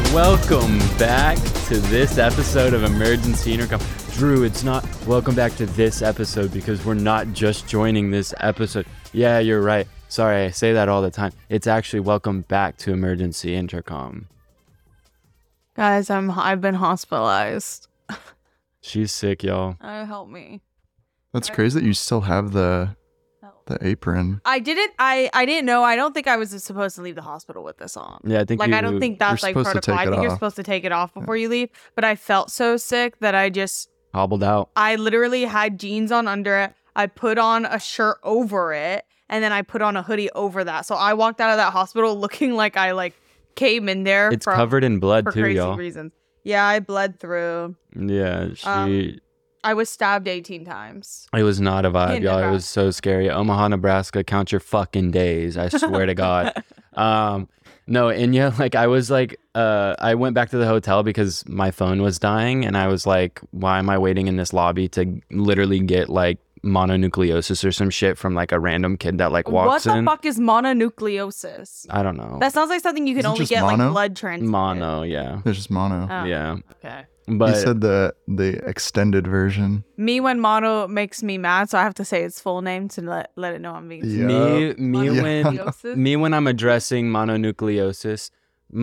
Welcome back to this episode of Emergency Intercom. Drew, it's not welcome back to this episode because we're not just joining this episode. Yeah, you're right. Sorry, I say that all the time. It's actually welcome back to Emergency Intercom. Guys, I've been hospitalized. She's sick, y'all. Help me. That's crazy that you still have the apron. I didn't know. I don't think I was supposed to leave the hospital with this on. Yeah, I think I don't think that's like protocol. I think you're supposed to take it off before you leave. But I felt so sick that I just hobbled out. I literally had jeans on under it. I put on a shirt over it, and then I put on a hoodie over that. So I walked out of that hospital looking like I came in there. It's covered in blood for too, crazy y'all. Reasons. Yeah, I bled through. Yeah, I was stabbed 18 times. It was not a vibe, y'all. It was so scary. Omaha, Nebraska, count your fucking days. I swear to God. No, and yeah, I went back to the hotel because my phone was dying, and I was like, why am I waiting in this lobby to literally get mononucleosis or some shit from a random kid that walks in? What the fuck is mononucleosis? I don't know. That sounds like something you can only get blood transfusion. Mono, yeah. There's just mono. Oh, yeah. Okay. But you said the extended version. Me when mono makes me mad, so I have to say its full name to let it know I'm being Yeah. Me when I'm addressing mononucleosis.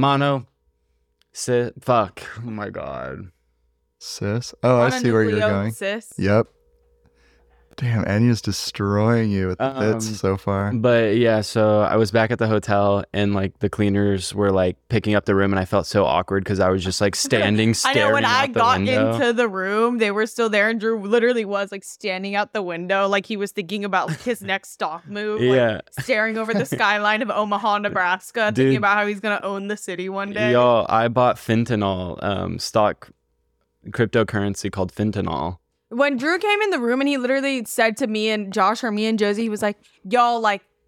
Fuck. Oh my God. Cis. Oh, I see where you're going. Cis. Yep. Damn, Anya's destroying you with the bits so far. But yeah, so I was back at the hotel, and the cleaners were picking up the room, and I felt so awkward because I was just standing, staring. I know when I got window. into the room, they were still there, and Drew literally was standing out the window, like he was thinking about his next stock move. Yeah, staring over the skyline of Omaha, Nebraska, thinking about how he's gonna own the city one day. Y'all, I bought fentanyl, stock cryptocurrency called fentanyl. When Drew came in the room and he literally said to me and Josh or me and Josie, he was like, y'all,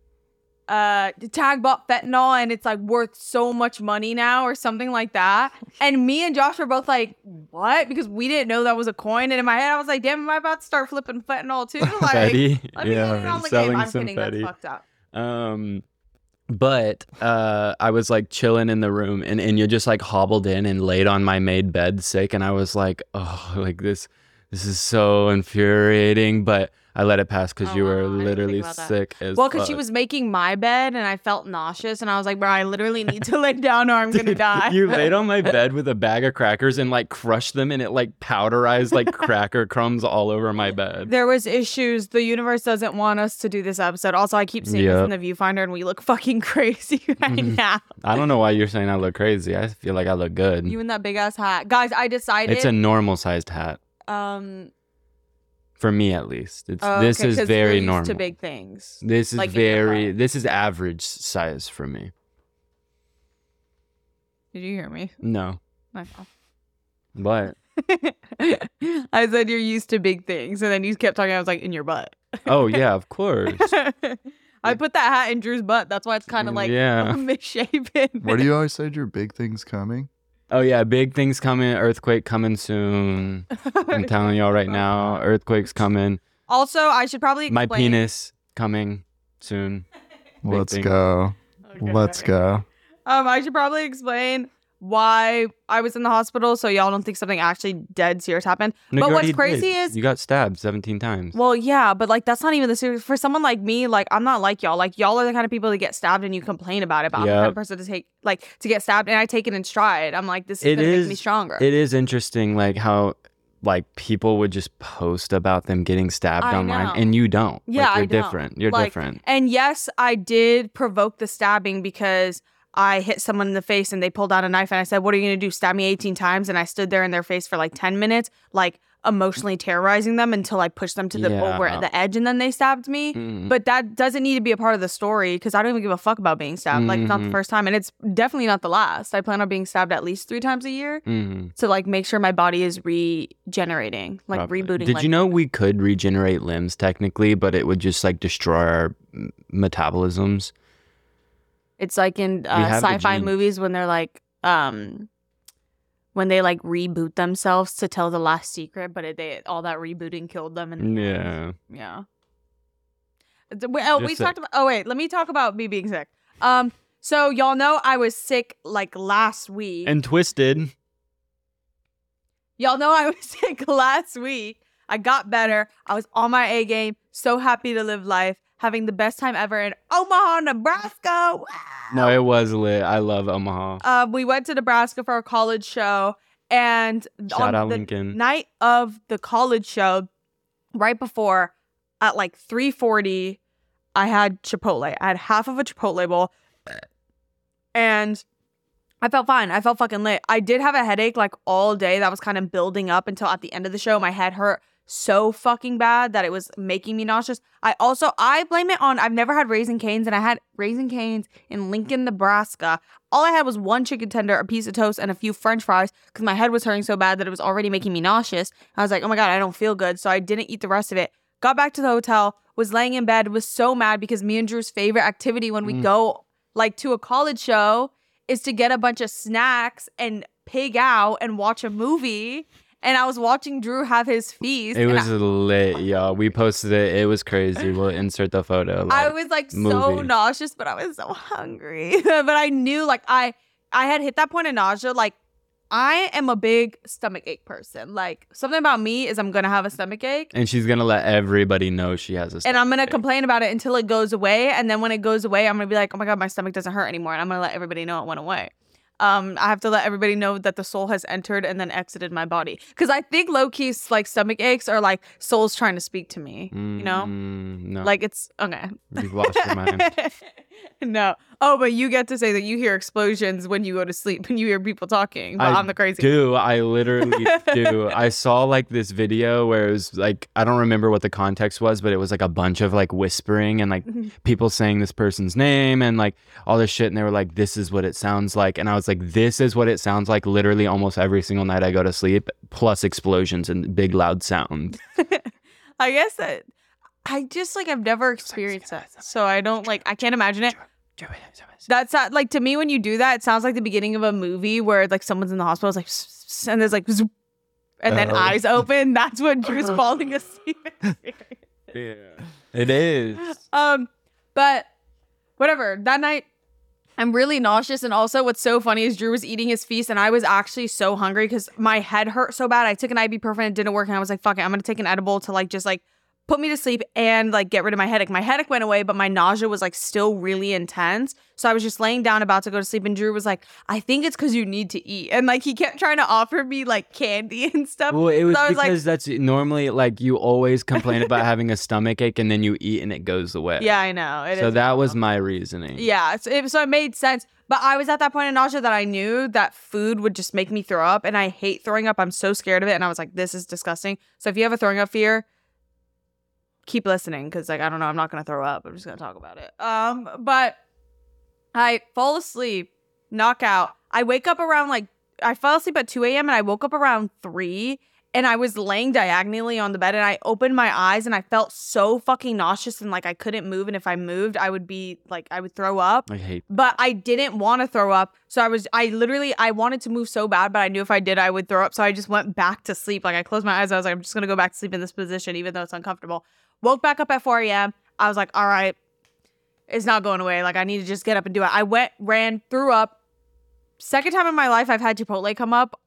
Tag bought fentanyl and it's worth so much money now or something like that. And me and Josh were both like, what? Because we didn't know that was a coin. And in my head, I was like, damn, am I about to start flipping fentanyl too? Fetty? Let me get it on the game. I'm kidding. Fetty. That's fucked up. But I was chilling in the room, and Inya just hobbled in and laid on my made bed sick, and I was like, oh, this is so infuriating, but I let it pass because you were literally sick as well, because she was making my bed and I felt nauseous, and I was like, bro, I literally need to lay down or I'm gonna die. You laid on my bed with a bag of crackers and crushed them, and it powderized cracker crumbs all over my bed. There was issues. The universe doesn't want us to do this episode. Also, I keep seeing this in the viewfinder and we look fucking crazy right now. I don't know why you're saying I look crazy. I feel like I look good. You in that big ass hat. Guys, I decided it's a normal sized hat. For me, at least, this is very normal. To big things. This is this is average size for me. Did you hear me? No. I know. What? I said you're used to big things, and then you kept talking. I was like, in your butt. Oh yeah, of course. I put that hat in Drew's butt. That's why it's kind of misshapen. What do you always say? Your big things coming. Oh yeah, big things coming. Earthquake coming soon. I'm telling y'all right now, earthquake's coming. Also, I should probably explain. My penis coming soon. Let's go. Okay. Let's go. I should probably explain why I was in the hospital so y'all don't think something actually dead serious happened. No, but what's crazy is you got stabbed 17 times. Well, yeah, but that's not even the serious. For someone like me, I'm not like y'all. Y'all are the kind of people that get stabbed and you complain about it. But I'm the kind of person to take to get stabbed and I take it in stride. I'm like, this is gonna make me stronger. It is interesting how people would just post about them getting stabbed online and you don't. Yeah, you're different. You're different. And yes, I did provoke the stabbing because I hit someone in the face and they pulled out a knife and I said, what are you going to do? Stab me 18 times? And I stood there in their face for 10 minutes, emotionally terrorizing them until I pushed them to the over at the edge and then they stabbed me. But that doesn't need to be a part of the story because I don't even give a fuck about being stabbed. It's not the first time and it's definitely not the last. I plan on being stabbed at least 3 times a year to make sure my body is regenerating, rebooting. Did you know we could regenerate limbs technically, but it would just destroy our metabolisms? It's in sci-fi movies when they're when they reboot themselves to tell the last secret, but all that rebooting killed them. And yeah. We talked about. Oh wait, let me talk about me being sick. So y'all know I was sick like last week. And twisted. Y'all know I was sick last week. I got better. I was on my A game. So happy to live life. Having the best time ever in Omaha, Nebraska. Wow. No, it was lit. I love Omaha. We went to Nebraska for a college show. And Shout on out the Lincoln. night of the college show, right before, at like 3:40, I had Chipotle. I had half of a Chipotle bowl. And I felt fine. I felt fucking lit. I did have a headache like all day that was kind of building up until at the end of the show. My head hurt so fucking bad that it was making me nauseous. I blame it on, I've never had Raising Cane's, and I had Raising Cane's in Lincoln, Nebraska. All I had was one chicken tender, a piece of toast, and a few french fries because my head was hurting so bad that it was already making me nauseous. I was like, oh my God, I don't feel good. So I didn't eat the rest of it. Got back to the hotel, was laying in bed, was so mad because me and Drew's favorite activity when we go like to a college show is to get a bunch of snacks and pig out and watch a movie. And I was watching Drew have his feast. It was lit, y'all. We posted it. It was crazy. We'll insert the photo. I was like so nauseous, but I was so hungry. But I knew like I had hit that point of nausea. Like I am a big stomach ache person. Like something about me is I'm going to have a stomach ache. And she's going to let everybody know she has a stomach ache. And I'm going to ache. complain about it until it goes away. And then when it goes away, I'm going to be like, oh my God, my stomach doesn't hurt anymore. And I'm going to let everybody know it went away. I have to let everybody know that the soul has entered and then exited my body. Because I think low-key's like stomach aches are like souls trying to speak to me, you know? No. Like it's, okay. You've lost your mind. No. Oh, but you get to say that you hear explosions when you go to sleep and you hear people talking. But I'm the crazy one. I literally do. I saw like this video where it was like, I don't remember what the context was, but it was like a bunch of like whispering and like people saying this person's name and like all this shit. And they were like, this is what it sounds like. And I was like, this is what it sounds like literally almost every single night I go to sleep, plus explosions and big loud sound. I guess that I just like, I've never experienced that. So I don't like, I can't imagine it. That's not, like, to me, when you do that, it sounds like the beginning of a movie where like someone's in the hospital, it's like, and there's like, and then eyes open. That's when Drew's falling asleep. Yeah, it is. But whatever. That night, I'm really nauseous. And also what's so funny is Drew was eating his feast and I was actually so hungry because my head hurt so bad. I took an ibuprofen, it didn't work. And I was like, fuck it, I'm going to take an edible to like just like put me to sleep and like get rid of my headache. My headache went away, but my nausea was like still really intense. So I was just laying down about to go to sleep and Drew was like, I think it's because you need to eat. And like he kept trying to offer me like candy and stuff. Well, it was so because that's normally like you always complain about having a stomach ache and then you eat and it goes away. Yeah, I know. So that was my reasoning. Yeah, so it made sense. But I was at that point in nausea that I knew that food would just make me throw up. And I hate throwing up. I'm so scared of it. And I was like, this is disgusting. So if you have a throwing up fear, keep listening because like I don't know, I'm not gonna throw up. I'm just gonna talk about it. But I fall asleep, knock out. I wake up around like I fell asleep at 2 a.m. and I woke up around 3 and I was laying diagonally on the bed and I opened my eyes and I felt so fucking nauseous and like I couldn't move, and if I moved I would be like I would throw up. But I didn't want to throw up, so I wanted to move so bad, but I knew if I did I would throw up, so I just went back to sleep. Like I closed my eyes, I was like, I'm just gonna go back to sleep in this position even though it's uncomfortable. Woke back up at 4 a.m. I was like, all right, it's not going away. Like, I need to just get up and do it. I ran, threw up. Second time in my life I've had Chipotle come up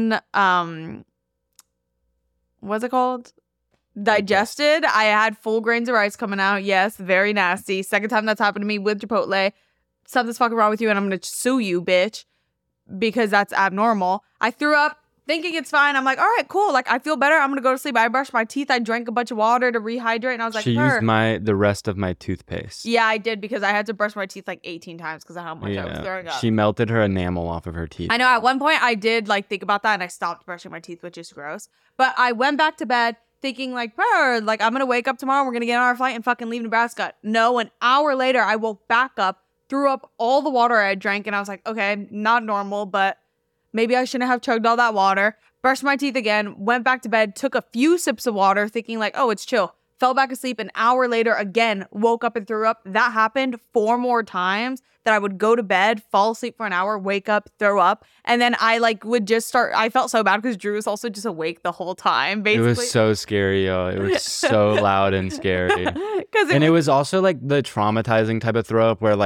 what's it called? Digested. I had full grains of rice coming out. Yes, very nasty. Second time that's happened to me with Chipotle. Something's fucking wrong with you and I'm going to sue you, bitch, because that's abnormal. I threw up. Thinking it's fine. I'm like, all right, cool. Like, I feel better. I'm going to go to sleep. I brushed my teeth. I drank a bunch of water to rehydrate. And I was like, she used the rest of my toothpaste. Yeah, I did because I had to brush my teeth like 18 times because of how much I was throwing up. She melted her enamel off of her teeth. I know. At one point, I did like think about that and I stopped brushing my teeth, which is gross. But I went back to bed thinking like, I'm going to wake up tomorrow. We're going to get on our flight and fucking leave Nebraska. No, an hour later, I woke back up, threw up all the water I drank. And I was like, okay, not normal, but maybe I shouldn't have chugged all that water. Brushed my teeth again, went back to bed, took a few sips of water thinking like, oh, it's chill. Fell back asleep. An hour later, again, woke up and threw up. That happened 4 more times that I would go to bed, fall asleep for an hour, wake up, throw up. And then I like would just start. I felt so bad because Drew was also just awake the whole time, basically. It was so scary, yo. It was so loud and scary. And it was also like the traumatizing type of throw up where like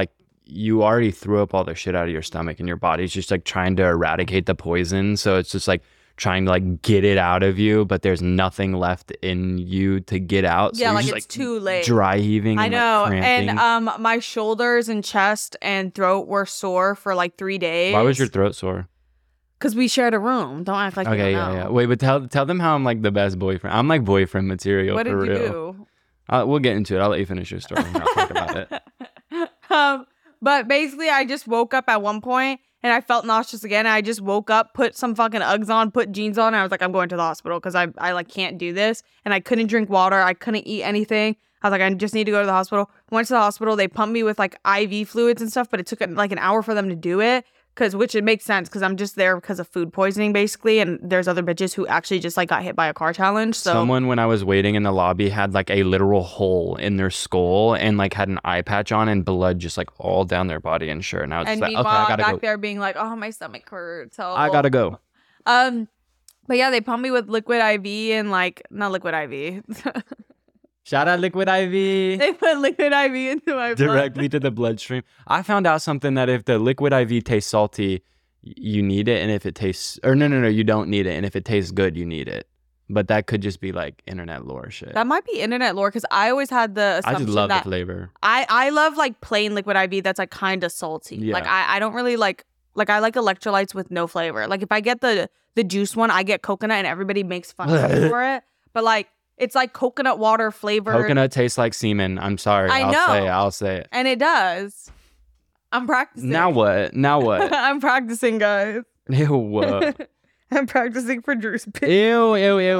you already threw up all the shit out of your stomach, and your body's just like trying to eradicate the poison. So it's just like trying to like get it out of you, but there's nothing left in you to get out. So yeah, you're like just, it's too late. Dry heaving. I and, know. like, cramping. And my shoulders and chest and throat were sore for like 3 days. Why was your throat sore? Because we shared a room. Don't act like you don't know. Yeah. Wait, but tell them how I'm like the best boyfriend. I'm like boyfriend material. What did for you real. do? We'll get into it. I'll let you finish your story. And I'll talk about it. But basically, I just woke up at one point and I felt nauseous again. And I just woke up, put some fucking Uggs on, put jeans on. And I was like, I'm going to the hospital because I like can't do this. And I couldn't drink water. I couldn't eat anything. I was like, I just need to go to the hospital. Went to the hospital. They pumped me with like IV fluids and stuff, but it took like an hour for them to do it. Which it makes sense because I'm just there because of food poisoning basically, and there's other bitches who actually just like got hit by a car challenge. So someone, when I was waiting in the lobby, had like a literal hole in their skull and like had an eye patch on and blood just like all down their body and shirt. And I was just like, okay, I gotta back go. there being like, oh, my stomach hurts. I gotta go. But yeah, they pumped me with liquid IV and like not liquid IV. Shout out Liquid IV. They put liquid IV into my blood. Directly to the bloodstream. I found out something that if the liquid IV tastes salty, you need it, and if it tastes, or no, you don't need it, and if it tastes good, you need it. But that could just be like internet lore shit. That might be internet lore because I always had the assumption I just love that the flavor. I love like plain liquid IV that's like kind of salty. Yeah. Like I don't really like I like electrolytes with no flavor. Like if I get the juice one, I get coconut, and everybody makes fun of me for it. But like. It's like coconut water flavored. Coconut tastes like semen. I'm sorry. I'll say it. And it does. I'm practicing. Now what? I'm practicing, guys. Ew. I'm practicing for Drew's pitch. Ew.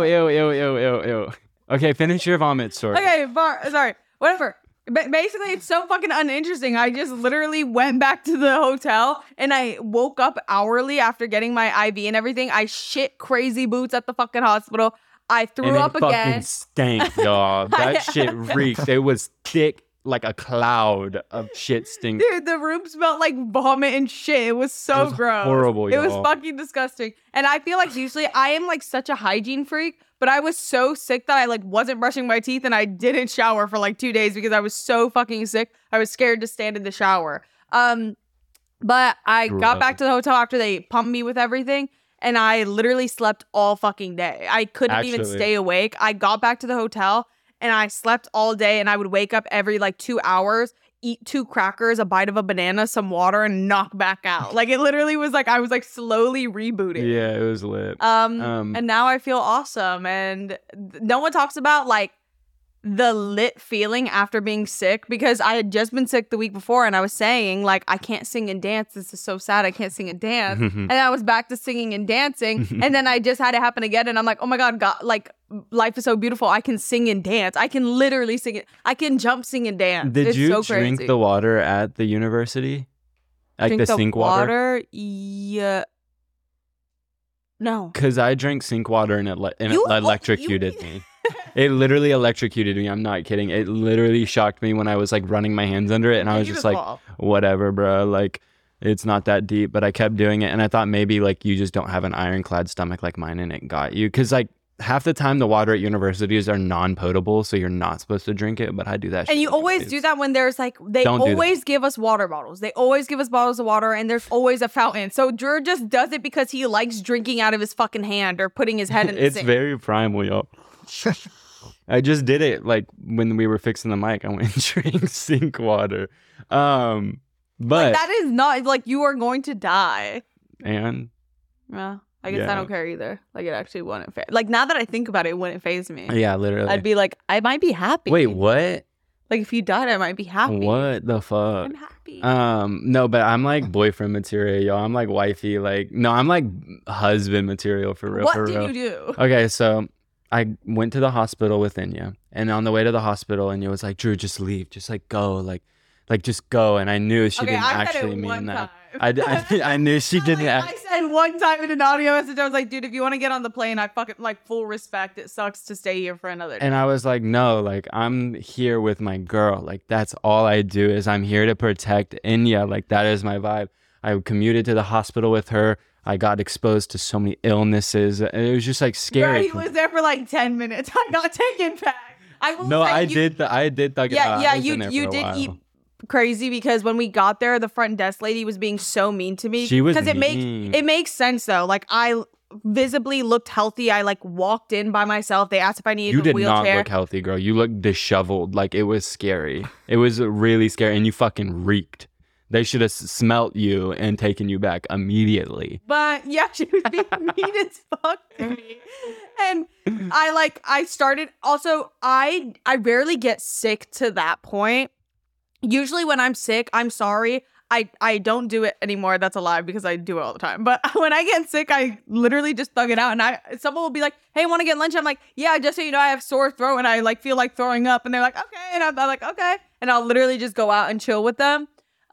Okay, finish your vomit story. Okay, sorry. Whatever. Basically, it's so fucking uninteresting. I just literally went back to the hotel and I woke up hourly after getting my IV and everything. I shit crazy boots at the fucking hospital. I threw up again. Fucking stank, y'all. That shit reeked. It was thick like a cloud of shit stink. Dude, the room smelled like vomit and shit. It was so gross. Horrible, It y'all. was fucking disgusting. And I feel like usually I am like such a hygiene freak, but I was so sick that I like wasn't brushing my teeth and I didn't shower for like 2 days because I was so fucking sick. I was scared to stand in the shower. But I got back to the hotel after they pumped me with everything. And I literally slept all fucking day. I couldn't even stay awake. I got back to the hotel and I slept all day, and I would wake up every like 2 hours, eat 2 crackers, a bite of a banana, some water, and knock back out. Like it literally was like I was like slowly rebooting. Yeah, it was lit. And now I feel awesome. And no one talks about like the lit feeling after being sick, because I had just been sick the week before and I was saying like I can't sing and dance, this is so sad, I can't sing and dance. And I was back to singing and dancing, and then I just had it happen again, and I'm like, oh my god, like life is so beautiful, I can sing and dance, I can literally sing it, I can jump, sing and dance. Did it's you so drink crazy. the water at the university, like Drink the sink water? Yeah. No. Because I drank sink water and it electrocuted me. It literally electrocuted me. I'm not kidding. It literally shocked me when I was like running my hands under it, and I was just like, whatever, bro. Like, it's not that deep. But I kept doing it, and I thought maybe like you just don't have an ironclad stomach like mine, and it got you. Because like half the time the water at universities are non-potable, so you're not supposed to drink it. But I do that. And you always do that when there's like they always give us water bottles. They always give us bottles of water, and there's always a fountain. So Drew just does it because he likes drinking out of his fucking hand or putting his head in the It's sink. very primal, y'all. I just did it like when we were fixing the mic. I went and drank sink water. But like, that is not like you are going to die. And well, I guess I don't care either. Like it actually wouldn't phase. Like now that I think about it, it wouldn't phase me. Yeah, literally. I'd be like, I might be happy. Wait, what? Like if you died, I might be happy. What the fuck? I'm happy. No, but I'm like boyfriend material, y'all. I'm like wifey, like no, I'm like husband material for real. What did you do? Okay, so I went to the hospital with Inya, and on the way to the hospital, Inya was like, Drew, just leave, just like go, like just go. And I knew she didn't actually mean that. I knew she didn't. I said one time in an audio message, I was like, dude, if you want to get on the plane, I fucking like full respect. It sucks to stay here for another day. And I was like, no, like I'm here with my girl. Like that's all I do is I'm here to protect Inya. Like that is my vibe. I commuted to the hospital with her. I got exposed to so many illnesses. And it was just like scary. Bro, he was there for like 10 minutes. I got taken back. I did. Yeah, you did eat crazy because when we got there, the front desk lady was being so mean to me. She was because mean. it makes sense though. Like I visibly looked healthy. I like walked in by myself. They asked if I needed a wheelchair. You did not look healthy, girl. You looked disheveled. Like it was scary. It was really scary, and you fucking reeked. They should have smelt you and taken you back immediately. But yeah, she was being mean as fuck to me. And I started, also, I rarely get sick to that point. Usually when I'm sick, I'm sorry. I don't do it anymore. That's a lie because I do it all the time. But when I get sick, I literally just thug it out. And someone will be like, hey, want to get lunch? I'm like, yeah, just so you know, I have sore throat and I like feel like throwing up. And they're like, okay. And I'm like, okay. And I'll literally just go out and chill with them.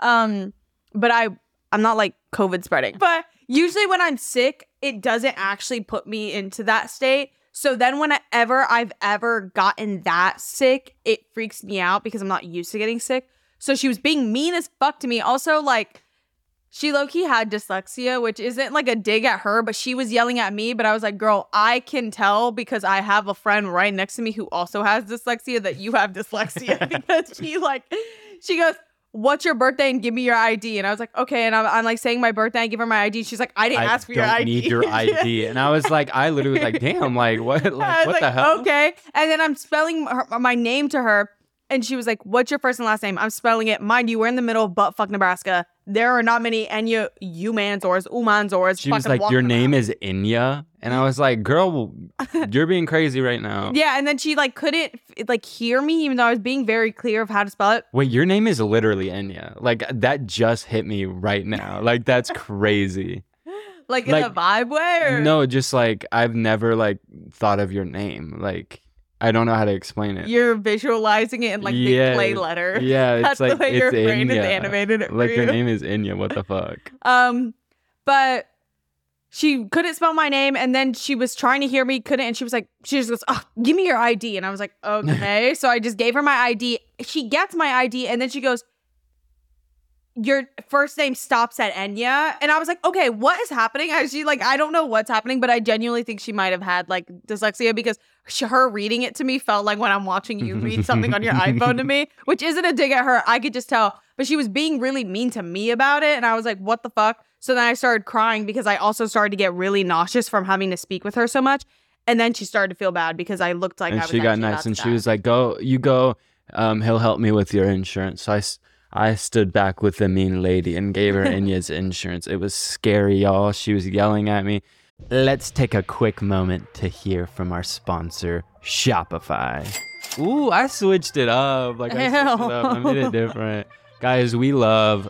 But I'm not like COVID spreading. But usually when I'm sick, it doesn't actually put me into that state. So then whenever I've ever gotten that sick, it freaks me out because I'm not used to getting sick. So she was being mean as fuck to me. Also, like, she low-key had dyslexia, which isn't like a dig at her, but she was yelling at me. But I was like, girl, I can tell because I have a friend right next to me who also has dyslexia that you have dyslexia. Because she goes, what's your birthday and give me your ID? And I was like, okay. And I'm like saying my birthday, I give her my ID. She's like, I didn't ask for your ID. I don't need your ID. And I was like, I literally was like, damn, like what the hell? Okay. And then I'm spelling my name to her. And she was like, what's your first and last name? I'm spelling it. Mind you, we're in the middle of buttfuck Nebraska. There are not many Enya Umanzors, Umanzors. She was like, your name is Inya? And I was like, girl, you're being crazy right now. Yeah, and then she like couldn't like hear me even though I was being very clear of how to spell it. Wait, your name is literally Enya. Like that just hit me right now. Like that's crazy. Like in a vibe way? Or? No, just like I've never like thought of your name. Like I don't know how to explain it. You're visualizing it in like big play letters. Yeah, that's it's like the way it's your brain Inya. is animated it like for your you. name is Inya. What the fuck? But she couldn't spell my name, and then she was trying to hear me, couldn't, and she just goes, oh, give me your ID. And I was like, okay. So I just gave her my ID. She gets my ID, and then she goes, your first name stops at Enya. And I was like, okay, what is happening? I don't know what's happening, but I genuinely think she might have had like dyslexia because her reading it to me felt like when I'm watching you read something on your iPhone to me, which isn't a dig at her. I could just tell, but she was being really mean to me about it. And I was like, what the fuck? So then I started crying because I also started to get really nauseous from having to speak with her so much. And then she started to feel bad because I looked like and I was she got nice and she was like, go. He'll help me with your insurance. So I stood back with the mean lady and gave her Enya's insurance. It was scary, y'all. She was yelling at me. Let's take a quick moment to hear from our sponsor, Shopify. Ooh, I switched it up. I made it different. Guys, we love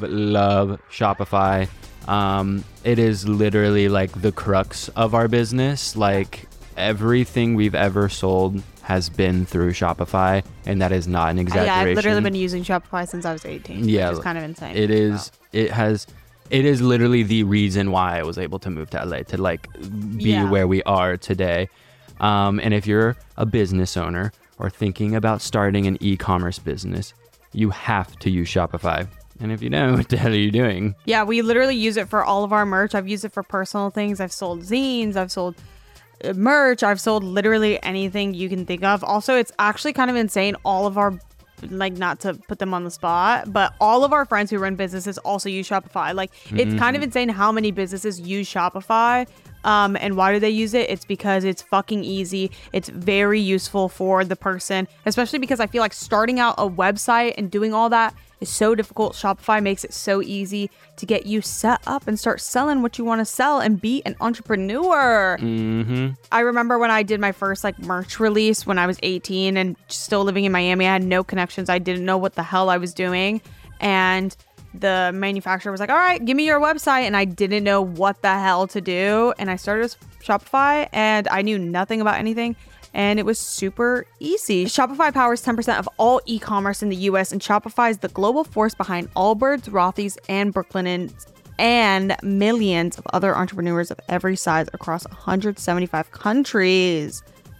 Shopify. It is literally like the crux of our business. Like everything we've ever sold has been through Shopify, and that is not an exaggeration. Yeah, I've literally been using Shopify since I was 18. Yeah, which is kind of insane. It is. It is literally the reason why I was able to move to LA to like be where we are today. And if you're a business owner or thinking about starting an e-commerce business, you have to use Shopify. And if you don't, what the hell are you doing? Yeah, we literally use it for all of our merch. I've used it for personal things. I've sold zines. I've sold merch. I've sold literally anything you can think of. Also, it's actually kind of insane. All of our, like, not to put them on the spot, but all of our friends who run businesses also use Shopify. Like, it's kind of insane how many businesses use Shopify. And why do they use it? It's because it's fucking easy. It's very useful for the person, especially because I feel like starting out a website and doing all that is so difficult. Shopify makes it so easy to get you set up and start selling what you want to sell and be an entrepreneur. I remember when I did my first like merch release when I was 18 and still living in Miami. I had no connections. I didn't know what the hell I was doing. And the manufacturer was like, all right, give me your website. And I didn't know what the hell to do. And I started with Shopify and I knew nothing about anything. And it was super easy. Shopify powers 10% of all e-commerce in the US, and Shopify is the global force behind Allbirds, Rothy's, and Brooklyn's, and millions of other entrepreneurs of every size across 175 countries.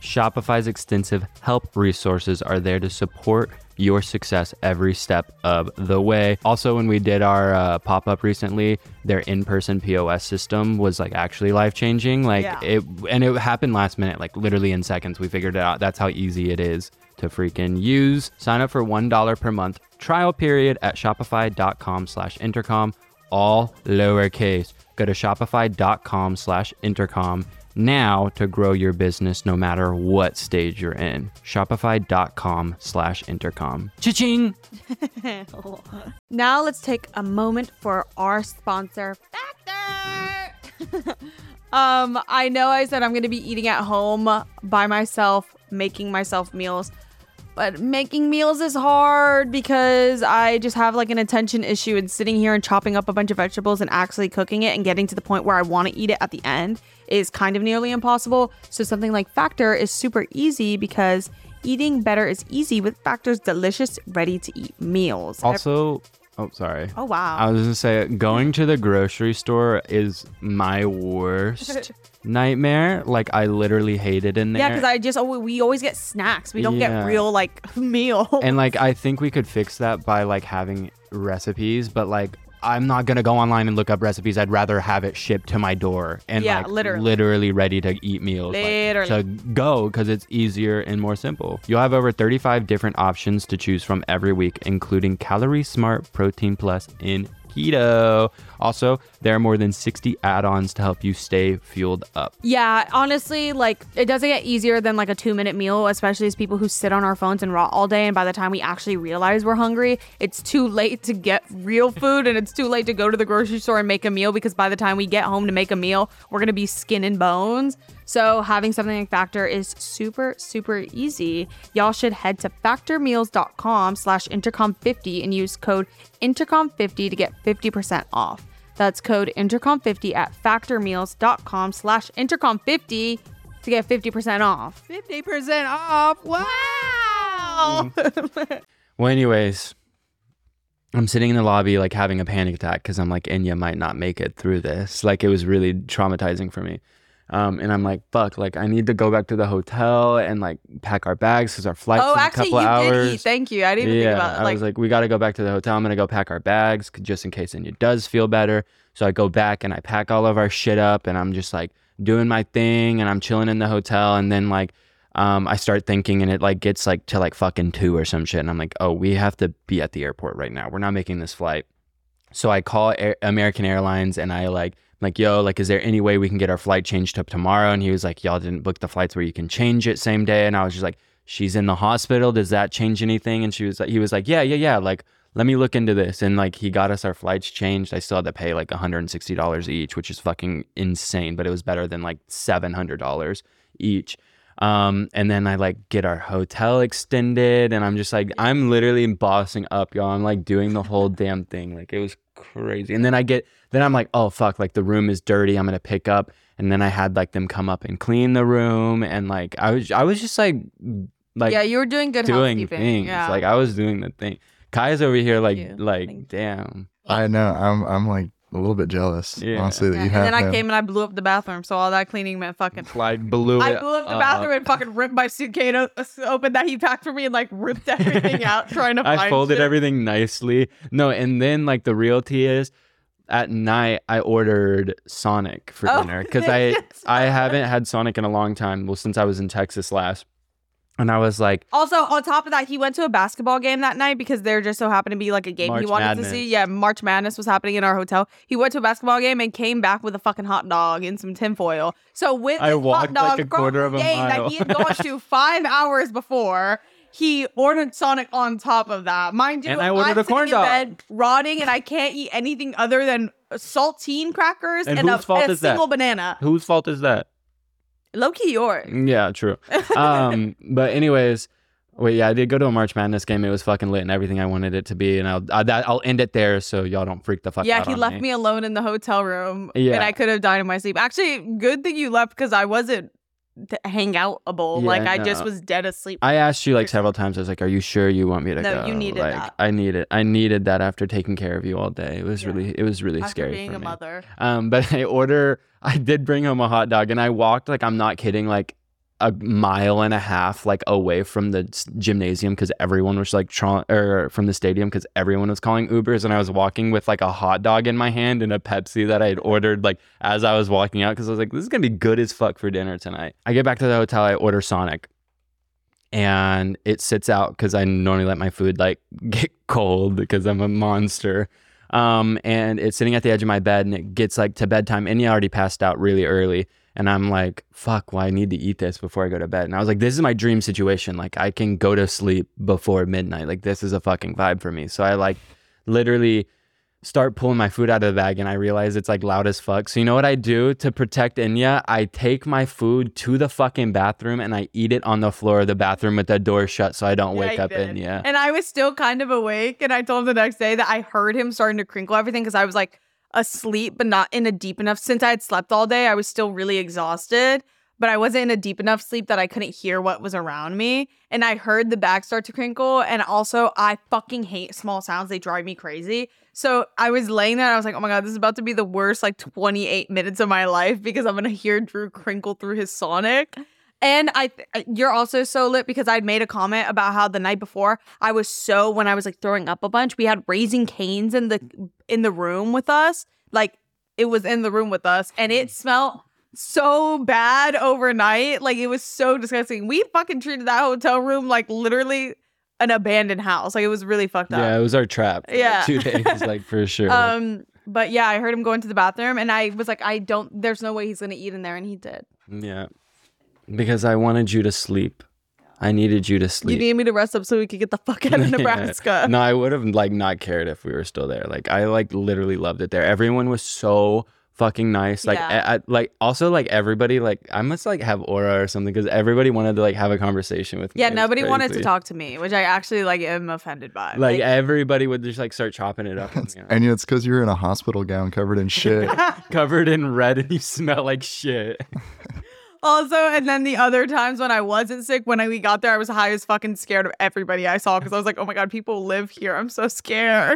Shopify's extensive help resources are there to support your success every step of the way. Also, when we did our pop-up recently, their in-person POS system was like actually life-changing. Like it happened last minute, like literally in seconds. We figured it out. That's how easy it is to freaking use. Sign up for $1 per month trial period at shopify.com/intercom, all lowercase. Go to shopify.com/intercom now to grow your business no matter what stage you're in. Shopify.com/intercom. Cha-ching! Now let's take a moment for our sponsor, Factor. I know I said I'm going to be eating at home by myself, making myself meals. But making meals is hard because I just have like an attention issue, and sitting here and chopping up a bunch of vegetables and actually cooking it and getting to the point where I want to eat it at the end is kind of nearly impossible. So something like Factor is super easy because eating better is easy with Factor's delicious, ready-to-eat meals. Also, oh, sorry. Oh, wow. I was going to say, going to the grocery store is my worst nightmare. Like, I literally hate it in there. Yeah, because we always get snacks. We don't get real, like, meals. And, like, I think we could fix that by, like, having recipes, but, like, I'm not going to go online and look up recipes. I'd rather have it shipped to my door and like literally ready to eat meals. Like, to go, because it's easier and more simple. You'll have over 35 different options to choose from every week, including Calorie Smart, Protein Plus, and Keto. Also, there are more than 60 add-ons to help you stay fueled up. Yeah, honestly, like, it doesn't get easier than like a 2-minute meal, especially as people who sit on our phones and rot all day, and by the time we actually realize we're hungry, it's too late to get real food, and it's too late to go to the grocery store and make a meal, because by the time we get home to make a meal, we're gonna be skin and bones. So having something like Factor is super, super easy. Y'all should head to factormeals.com/intercom50 and use code intercom50 to get 50% off. That's code intercom50 at factormeals.com/intercom50 to get 50% off. 50% off. Wow. Well, anyways, I'm sitting in the lobby, like, having a panic attack because I'm like, Enya might not make it through this. Like, it was really traumatizing for me. And I'm like, fuck, like, I need to go back to the hotel and, like, pack our bags because our flight's in a couple hours. Oh, actually, you did eat. Thank you. I didn't even think about it. I was like, we got to go back to the hotel. I'm going to go pack our bags just in case Enya does feel better. So I go back and I pack all of our shit up, and I'm just, like, doing my thing, and I'm chilling in the hotel. And then, like, I start thinking, and it, like, gets, like, to, like, fucking 2 or some shit. And I'm like, oh, we have to be at the airport right now. We're not making this flight. So I call American Airlines, and I, like, yo, like, is there any way we can get our flight changed up tomorrow? And he was like, y'all didn't book the flights where you can change it same day. And I was just like, she's in the hospital. Does that change anything? And he was like, yeah. Like, let me look into this. And, like, he got us our flights changed. I still had to pay like $160 each, which is fucking insane, but it was better than like $700 each. And then I, like, get our hotel extended, and I'm just like, I'm literally bossing up, y'all. I'm, like, doing the whole damn thing. Like, it was crazy. And then I'm like, oh fuck, like, the room is dirty, I'm gonna pick up. And then I had, like, them come up and clean the room, and, like, I was just like yeah, you were doing good doing housekeeping. Things. Yeah. Like, I was doing the thing. Kai's over here like damn. I know. I'm like a little bit jealous, honestly, that you have. And then I came and I blew up the bathroom, so all that cleaning meant fucking. Like, blew up the bathroom and fucking ripped my suitcase open that he packed for me and, like, ripped everything out trying to find I folded shit. everything nicely. No, and then, like, the real tea is, at night I ordered Sonic for dinner because I haven't had Sonic in a long time. Well, since I was in Texas last. And I was like... Also, on top of that, he went to a basketball game that night because there just so happened to be, like, a game he wanted to see. Yeah, March Madness was happening in our hotel. He went to a basketball game and came back with a fucking hot dog and some tinfoil. So with I walked hot dog like a quarter of a game mile that he had gone to 5 hours before, he ordered Sonic on top of that. Mind you, and I ordered a corn dog. In bed, rotting, and I can't eat anything other than saltine crackers and a single banana. Whose fault is that? Low-key yours. Yeah, true. But anyways, wait, yeah, I did go to a March Madness game. It was fucking lit and everything I wanted it to be. And I'll end it there so y'all don't freak the fuck out. Yeah, he left me alone in the hotel room. Yeah. And I could have died in my sleep. Actually, good thing you left because I wasn't hangoutable. Yeah, like, I just was dead asleep. I asked you, like, several times. I was like, are you sure you want me to go? No, you needed like, that. I needed that after taking care of you all day. It was really after scary being for a me. mother. But I did bring home a hot dog, and I walked, like, I'm not kidding, like a mile and a half like away from the gymnasium because everyone was like or from the stadium because everyone was calling Ubers, and I was walking with like a hot dog in my hand and a Pepsi that I had ordered like as I was walking out because I was like, this is gonna be good as fuck for dinner tonight. I get back to the hotel, I order Sonic, and it sits out because I normally let my food like get cold because I'm a monster. And it's sitting at the edge of my bed, and it gets like to bedtime, and you already passed out really early. And I'm like, fuck, well, I need to eat this before I go to bed. And I was like, this is my dream situation. Like, I can go to sleep before midnight. Like, this is a fucking vibe for me. So I like literally start pulling my food out of the bag, and I realize it's like loud as fuck. So you know what I do to protect Inya? I take my food to the fucking bathroom and I eat it on the floor of the bathroom with the door shut so I don't wake up Inya. And I was still kind of awake, and I told him the next day that I heard him starting to crinkle everything because I was like asleep but not in a deep enough. Since I had slept all day, I was still really exhausted, but I wasn't in a deep enough sleep that I couldn't hear what was around me. And I heard the bag start to crinkle, and also I fucking hate small sounds. They drive me crazy. So I was laying there and I was like, oh my God, this is about to be the worst like 28 minutes of my life because I'm going to hear Drew crinkle through his Sonic. And you're also so lit because I'd made a comment about how the night before when I was like throwing up a bunch, we had Raising Cane's in the room with us. Like it was in the room with us, and it smelled so bad overnight. Like it was so disgusting. We fucking treated that hotel room like literally an abandoned house. Like it was really fucked up. Yeah, it was our trap. Yeah. 2 days, like for sure. But yeah, I heard him go into the bathroom, and I was like, there's no way he's gonna eat in there, and he did. Yeah. Because I wanted you to sleep. I needed you to sleep. You needed me to rest up so we could get the fuck out of Nebraska. No, I would have like not cared if we were still there. Like I like literally loved it there. Everyone was so fucking nice. Like like also like everybody like I must like have aura or something because everybody wanted to like have a conversation with me. Yeah, nobody wanted to talk to me, which I actually like am offended by. Like everybody would just like start chopping it up. And it's because you're in a hospital gown covered in shit. Covered in red, and you smell like shit. Also, and then the other times when I wasn't sick, when we got there, I was high as fucking scared of everybody I saw because I was like, oh my God, people live here. I'm so scared.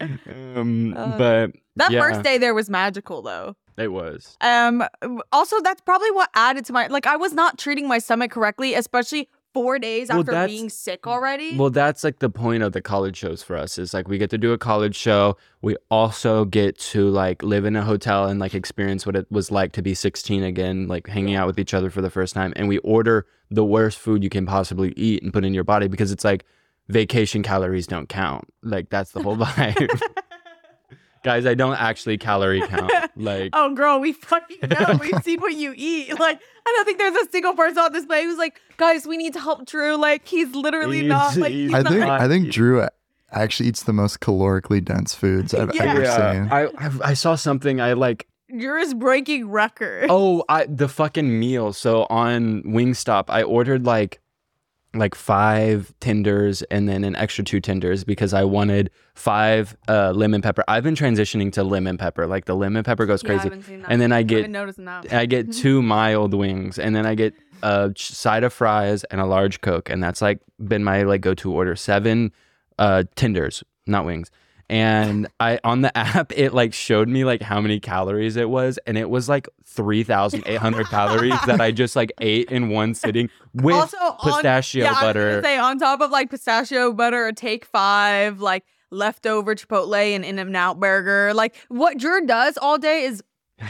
But that first day there was magical though. It was. Also, that's probably what added to my, like, I was not treating my stomach correctly, especially 4 days after being sick already. Well, that's like the point of the college shows for us is like we get to do a college show. We also get to like live in a hotel and like experience what it was like to be 16 again, like hanging out with each other for the first time. And we order the worst food you can possibly eat and put in your body because it's like vacation calories don't count. Like that's the whole vibe. Guys, I don't actually calorie count. Like, oh, girl, we fucking know. We've seen what you eat. Like, I don't think there's a single person on this plane who's like, guys, we need to help Drew. Like, he's literally not. Like, I think Drew actually eats the most calorically dense foods I've ever seen. I saw something I like. You're just breaking records. Oh, the fucking meal. So on Wingstop, I ordered like 5 tenders and then an extra 2 tenders because I wanted 5 lemon pepper. I've been transitioning to lemon pepper. Like the lemon pepper goes crazy. I haven't seen that. And then I get 2 mild wings, and then I get a side of fries and a large Coke, and that's like been my like go-to order. 7 tenders, not wings. And on the app, it like showed me like how many calories it was, and it was like 3,800 calories that I just like ate in one sitting with also pistachio butter. I was gonna say on top of like pistachio butter, a Take 5, like leftover Chipotle and In-N-Out burger. Like what Drew does all day is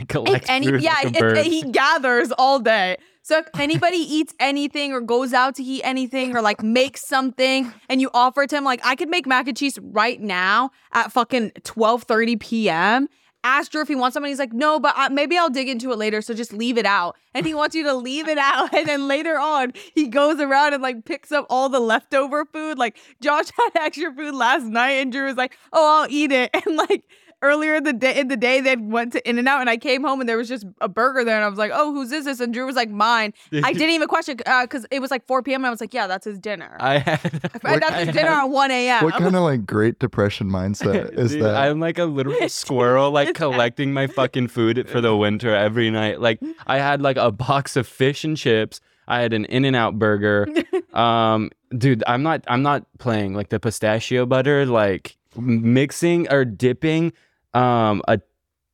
he gathers all day. So if anybody eats anything or goes out to eat anything or like makes something and you offer it to him, like I could make mac and cheese right now at fucking 12:30 p.m. Ask Drew if he wants something. He's like, no, but maybe I'll dig into it later. So just leave it out. And he wants you to leave it out. And then later on, he goes around and like picks up all the leftover food. Like Josh had extra food last night and Drew was like, oh, I'll eat it. And like earlier in the day, they went to In-N-Out and I came home and there was just a burger there. And I was like, oh, whose is this? And Drew was like, mine. I didn't even question because it was like 4 p.m. And I was like, yeah, that's his dinner. That's his dinner at 1 a.m. What kind of like Great Depression mindset is that? I'm like a literal squirrel, like collecting my fucking food for the winter every night. Like I had like a box of fish and chips. I had an In-N-Out burger. Dude, I'm not playing. Like the pistachio butter, like mixing or dipping a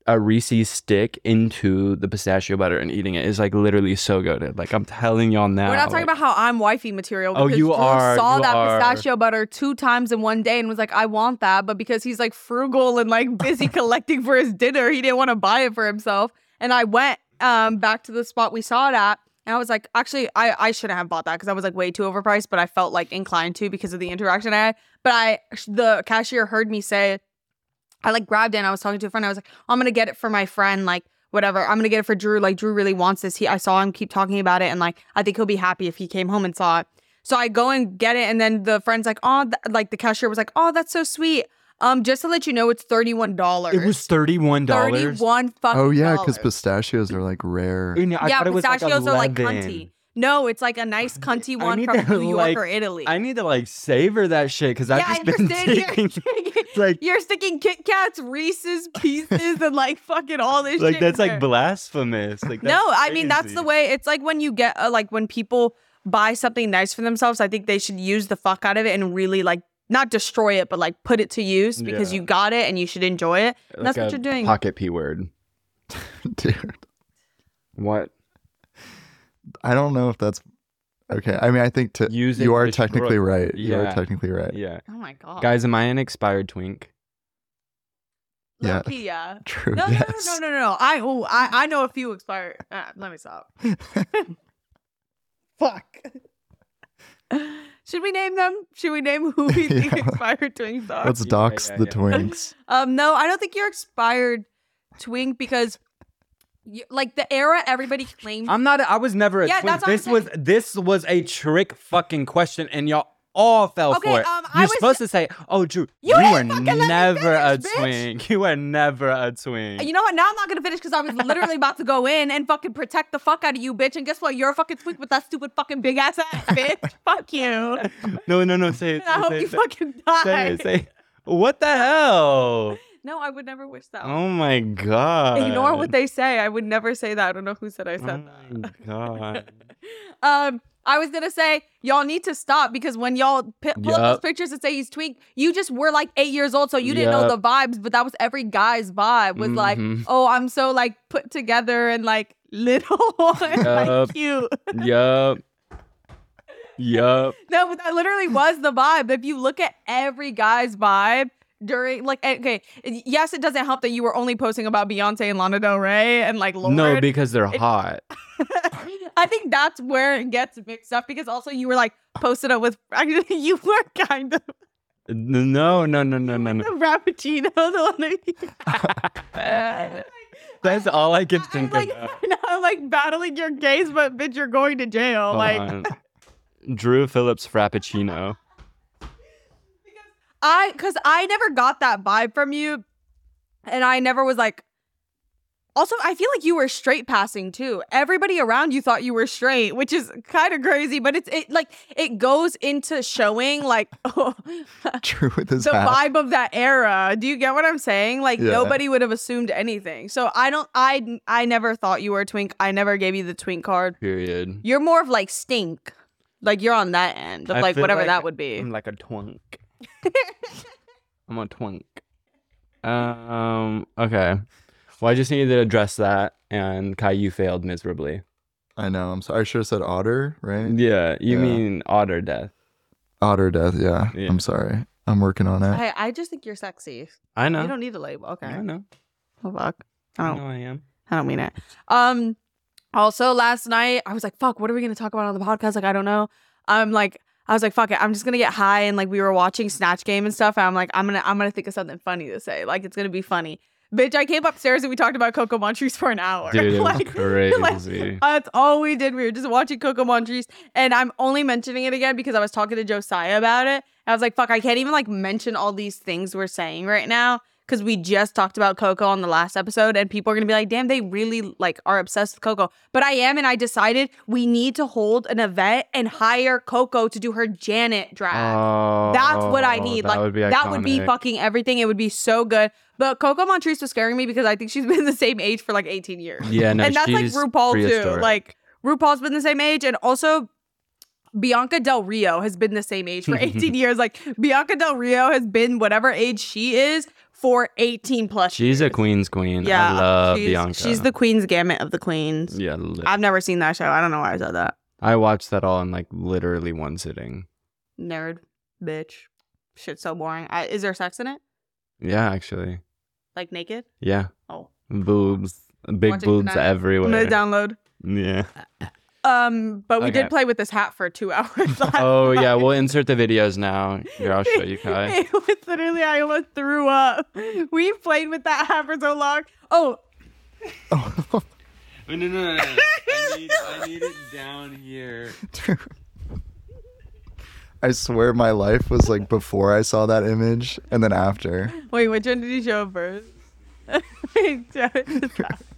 a Reese's stick into the pistachio butter and eating it is like literally so good. Like I'm telling y'all now. We're not talking about how I'm wifey material. Oh, you Drew are. Saw you that are. pistachio butter 2 times in one day and was like, I want that. But because he's like frugal and like busy collecting for his dinner, he didn't want to buy it for himself. And I went back to the spot we saw it at. And I was like, actually, I shouldn't have bought that because I was like way too overpriced. But I felt like inclined to because of the interaction I had. But the cashier heard me say, I like grabbed it and I was talking to a friend. I was like, I'm going to get it for my friend. Like, whatever. I'm going to get it for Drew. Like, Drew really wants this. I saw him keep talking about it. And like, I think he'll be happy if he came home and saw it. So I go and get it. And then the friend's like, oh, like the cashier was like, oh, that's so sweet. Just to let you know, it's $31. It was $31. $31 fucking. Oh yeah, because pistachios are like rare. I thought it was pistachios like are like 11. cunty. No, it's like a nice cunty one need from to, New York like, or Italy. I need to like savor that shit because I've just been taking like you're sticking Kit Kats, Reese's Pieces, and like fucking all this like shit. that's in like there. blasphemous. Like that's No, I mean that's crazy. the way. It's like when you get like when people buy something nice for themselves. I think they should use the fuck out of it and really like not destroy it, but like put it to use because you got it and you should enjoy it. And Like that's what a you're doing. Pocket P word. Dude, What? I don't know if that's okay. I mean, I think Using you are the technically stro- right. You are Yeah. technically right. Yeah. Oh my god, Guys, am I an expired twink? Yeah. Low-key, yeah. True. No, yes. no. I know a few expired. Let me stop. Fuck. Should we name them? Should we name who we think Yeah. expired twinks are? Let's dox the twinks. No, I don't think you're expired twink because like the era everybody claimed. I'm not. I was never a Yeah, twink. that's what I'm This was a trick fucking question, and y'all all fell Okay, for it. I You're was- supposed to say, "Oh, Drew, You you didn't were fucking let me never a finish, bitch. twink. You were never a twink." You know what? Now I'm not gonna finish because I was literally about to go in and fucking protect the fuck out of you, bitch. And guess what? You're a fucking twink with that stupid fucking big ass ass, bitch. Fuck you. No. Say it. I hope say you it, fucking say die. it. Say it. What the hell? No, I would never wish that. Oh my god. Ignore what they say. I would never say that. I don't know who said I Oh said my god. that. I was gonna say y'all need to stop because when y'all pull up Yup. those pictures and say he's twink, you just were like 8 years old, so you didn't know the Yup. vibes. But that was every guy's vibe. Was like, Mhm. oh, I'm so like put together and like little and like Yup. cute. Yup. No, but that literally was the vibe. If you look at every guy's vibe during like, okay, yes, it doesn't help that you were only posting about Beyonce and Lana Del Rey and like Lorde. No, because they're hot. I think that's where it gets mixed up because also you were like posted up with actually you were kind of No. the Frappuccino, the one that That's all I can I'm think like, about. I'm like battling your case, but bitch, you're going to jail. Hold like on. Drew Phillips Frappuccino. because I never got that vibe from you, and I never was like. Also, I feel like you were straight passing too. Everybody around you thought you were straight, which is kind of crazy, but it goes into showing like True with his the hat. vibe of that era. Do you get what I'm saying? Like Yeah. nobody would have assumed anything. So I never thought you were a twink. I never gave you the twink card. Period. You're more of like stink. Like you're on that end of I like feel whatever like that would be. I'm like a twink. I'm a twink. Okay. Well, I just needed to address that, and Kai, you failed miserably. I know. I'm sorry. I should have said otter, right? Yeah, you Yeah. mean otter death. Otter death. Yeah. Yeah. I'm sorry. I'm working on it. I just think you're sexy. I know. You don't need a label. Okay. I know. Oh fuck. I know I am. I don't mean it. Also last night I was like, fuck, what are we gonna talk about on the podcast? Like, I don't know. I was like, fuck it, I'm just gonna get high and like we were watching Snatch Game and stuff. And I'm like, I'm gonna think of something funny to say. Like it's gonna be funny. Bitch, I came upstairs and we talked about Coco Montrese for an hour. Dude, it was Like, crazy. that's all we did. We were just watching Coco Montrese. And I'm only mentioning it again because I was talking to Josiah about it. I was like, fuck, I can't even like mention all these things we're saying right now because we just talked about Coco on the last episode and people are going to be like, damn, they really like are obsessed with Coco. But I am, and I decided we need to hold an event and hire Coco to do her Janet drag. That's what I need. That Like would be that would be iconic. fucking everything. It would be so good. But Coco Montrese was scaring me because I think she's been the same age for like 18 years. Yeah, no, and that's like she's RuPaul too. prehistoric. Like RuPaul's been the same age, and also Bianca Del Rio has been the same age for 18 years. Like Bianca Del Rio has been whatever age she is for 18 plus She's years. a queen's queen. Yeah, I love Bianca. She's the queen's gamut of the queens. Yeah, I've never seen that show. I don't know why I said that. I watched that all in like literally one sitting. Nerd, bitch, shit's so boring. Is there sex in it? Yeah, actually. Like naked? Yeah. Oh, boobs, big boobs everywhere. I'm gonna download. Yeah. But we did play with this hat for 2 hours. Oh yeah, we'll insert the videos now. Here, I'll show you, Kai. It was literally, I almost threw up. We played with that hat for so long. Oh. No. I need it down here. I swear my life was like before I saw that image and then after. Wait, which one did you show first? Wait, show it.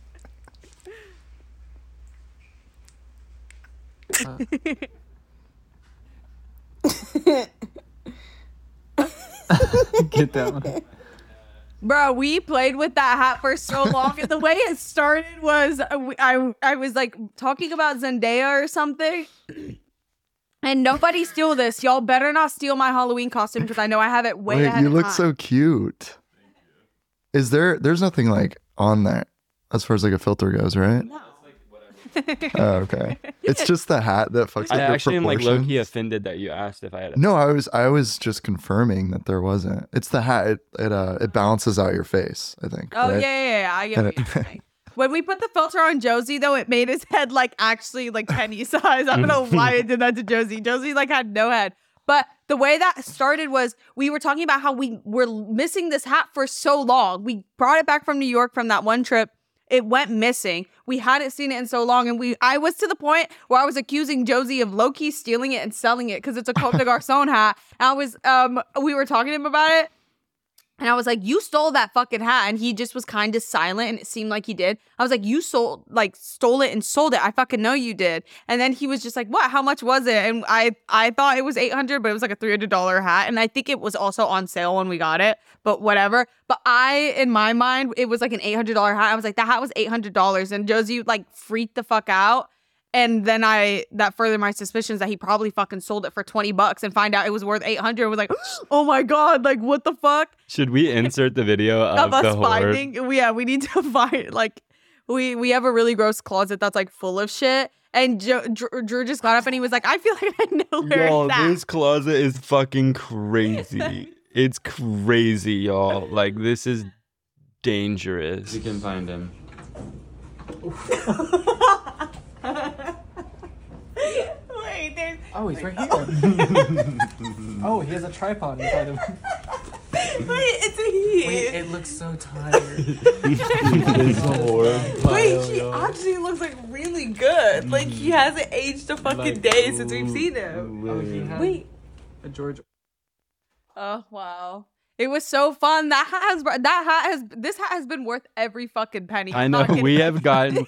Get that one. Bro, we played with that hat for so long, and the way it started was I was like talking about Zendaya or something, and nobody steal this. Y'all better not steal my Halloween costume because I know I have it way ahead you of look time. so cute. There's nothing like on that as far as like a filter goes, right? No. Oh, okay. It's just the hat that fucks up I your actually am like proportions. low-key offended that you asked if I had. No, I was just confirming that there wasn't. It's the hat. It balances out your face, I think. Oh right? yeah. I get what you're saying. When we put the filter on Josie, though, it made his head like actually like penny size. I don't know why it did that to Josie. Josie like had no head. But the way that started was we were talking about how we were missing this hat for so long. We brought it back from New York from that one trip. It went missing. We hadn't seen it in so long. And I was to the point where I was accusing Josie of low-key stealing it and selling it because it's a Comme des Garçons hat. And we were talking to him about it. And I was like, you stole that fucking hat. And he just was kind of silent, and it seemed like he did. I was like, you stole it and sold it. I fucking know you did. And then he was just like, what? How much was it? And I thought it was $800, but it was like a $300 hat. And I think it was also on sale when we got it, but whatever. But in my mind, it was like an $800 hat. I was like, that hat was $800. And Josie like freaked the fuck out. And then that furthered my suspicions that he probably fucking sold it for $20 and find out it was worth $800. I was like, oh my God, like what the fuck? Should we insert the video of us the finding? Yeah, we need to find like we have a really gross closet that's like full of shit. And Drew just got up and he was like, I feel like I know where it's at. This closet is fucking crazy. It's crazy, y'all. Like this is dangerous. You can find him. Wait, there's... Oh, he's right here. Oh, he has a tripod inside of him. Wait, it's a he. Wait, it looks so tired. It's horrible. Wait, he actually looks like really good. Like he hasn't aged a fucking day since we've seen him. Oh, he has a George. Oh wow. It was so fun. This hat has been worth every fucking penny. I know we have gotten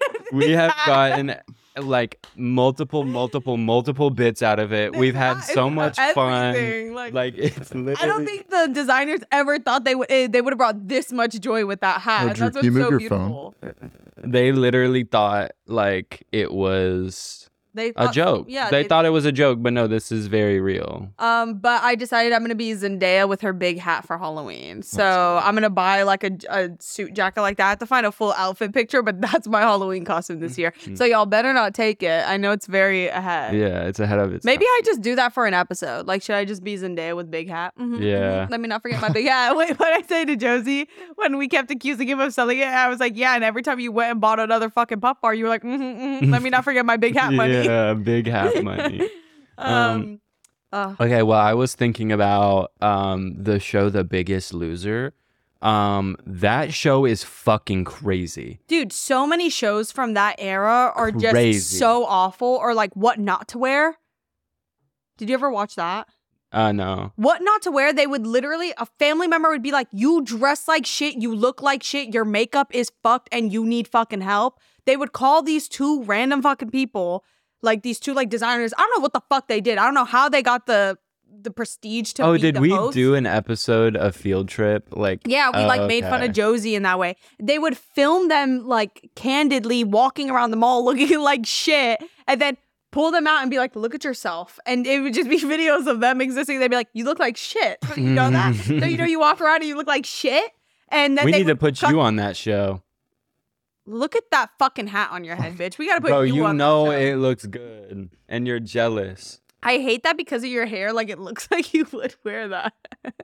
like multiple bits out of it. We've had so much fun. Like it's literally. I don't think the designers ever thought they would have brought this much joy with that hat. Drew, That's what's you move so your beautiful. They literally thought like it was a joke. Yeah, they thought it was a joke, but no, this is very real. But I decided I'm gonna be Zendaya with her big hat for Halloween. So I'm gonna buy like a suit jacket like that. I have to find a full outfit picture, but that's my Halloween costume this year. So y'all better not take it. I know it's very ahead. Yeah, it's ahead of its Maybe time. I just do that for an episode. Like, should I just be Zendaya with big hat? Yeah. Let me not forget my big hat. Wait, what did I say to Josie when we kept accusing him of selling it? I was like, yeah, and every time you went and bought another fucking pop bar, you were like, let me not forget my big hat money. Yeah, big hat money. Okay, well, I was thinking about the show The Biggest Loser. That show is fucking crazy. dude, so many shows from that era are just Crazy. so awful. Or like What Not to Wear. Did you ever watch that? No. What Not to Wear, they would literally, a family member would be like, you dress like shit, you look like shit, your makeup is fucked, and you need fucking help. They would call these two random fucking people, like these two like designers. I don't know what the fuck they did. I don't know how they got the prestige to be did the we host. do an episode of Field Trip? Like, Yeah, we made fun of Josie in that way. They would film them like candidly walking around the mall looking like shit, and then pull them out and be like, look at yourself. And it would just be videos of them existing. They'd be like, you look like shit. You know that? So, you walk around and you look like shit. And then we need to put you on that show. Look at that fucking hat on your head, bitch. We got to put Bro, you on that show. It looks good. And you're jealous. I hate that because of your hair. Like, it looks like you would wear that.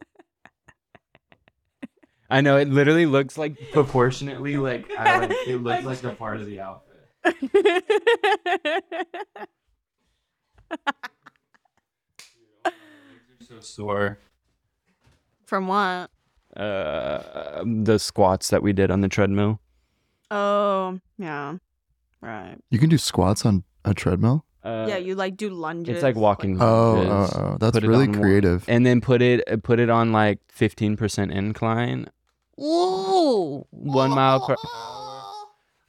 I know. It literally looks like proportionately like it looks like a part of the outfit. So sore. From what? The squats that we did on the treadmill. Oh, yeah. Right. You can do squats on a treadmill? Yeah, you like do lunges. It's like walking. Oh, that's really creative. And then put it on like 15% incline. Ooh, 1 mile per hour.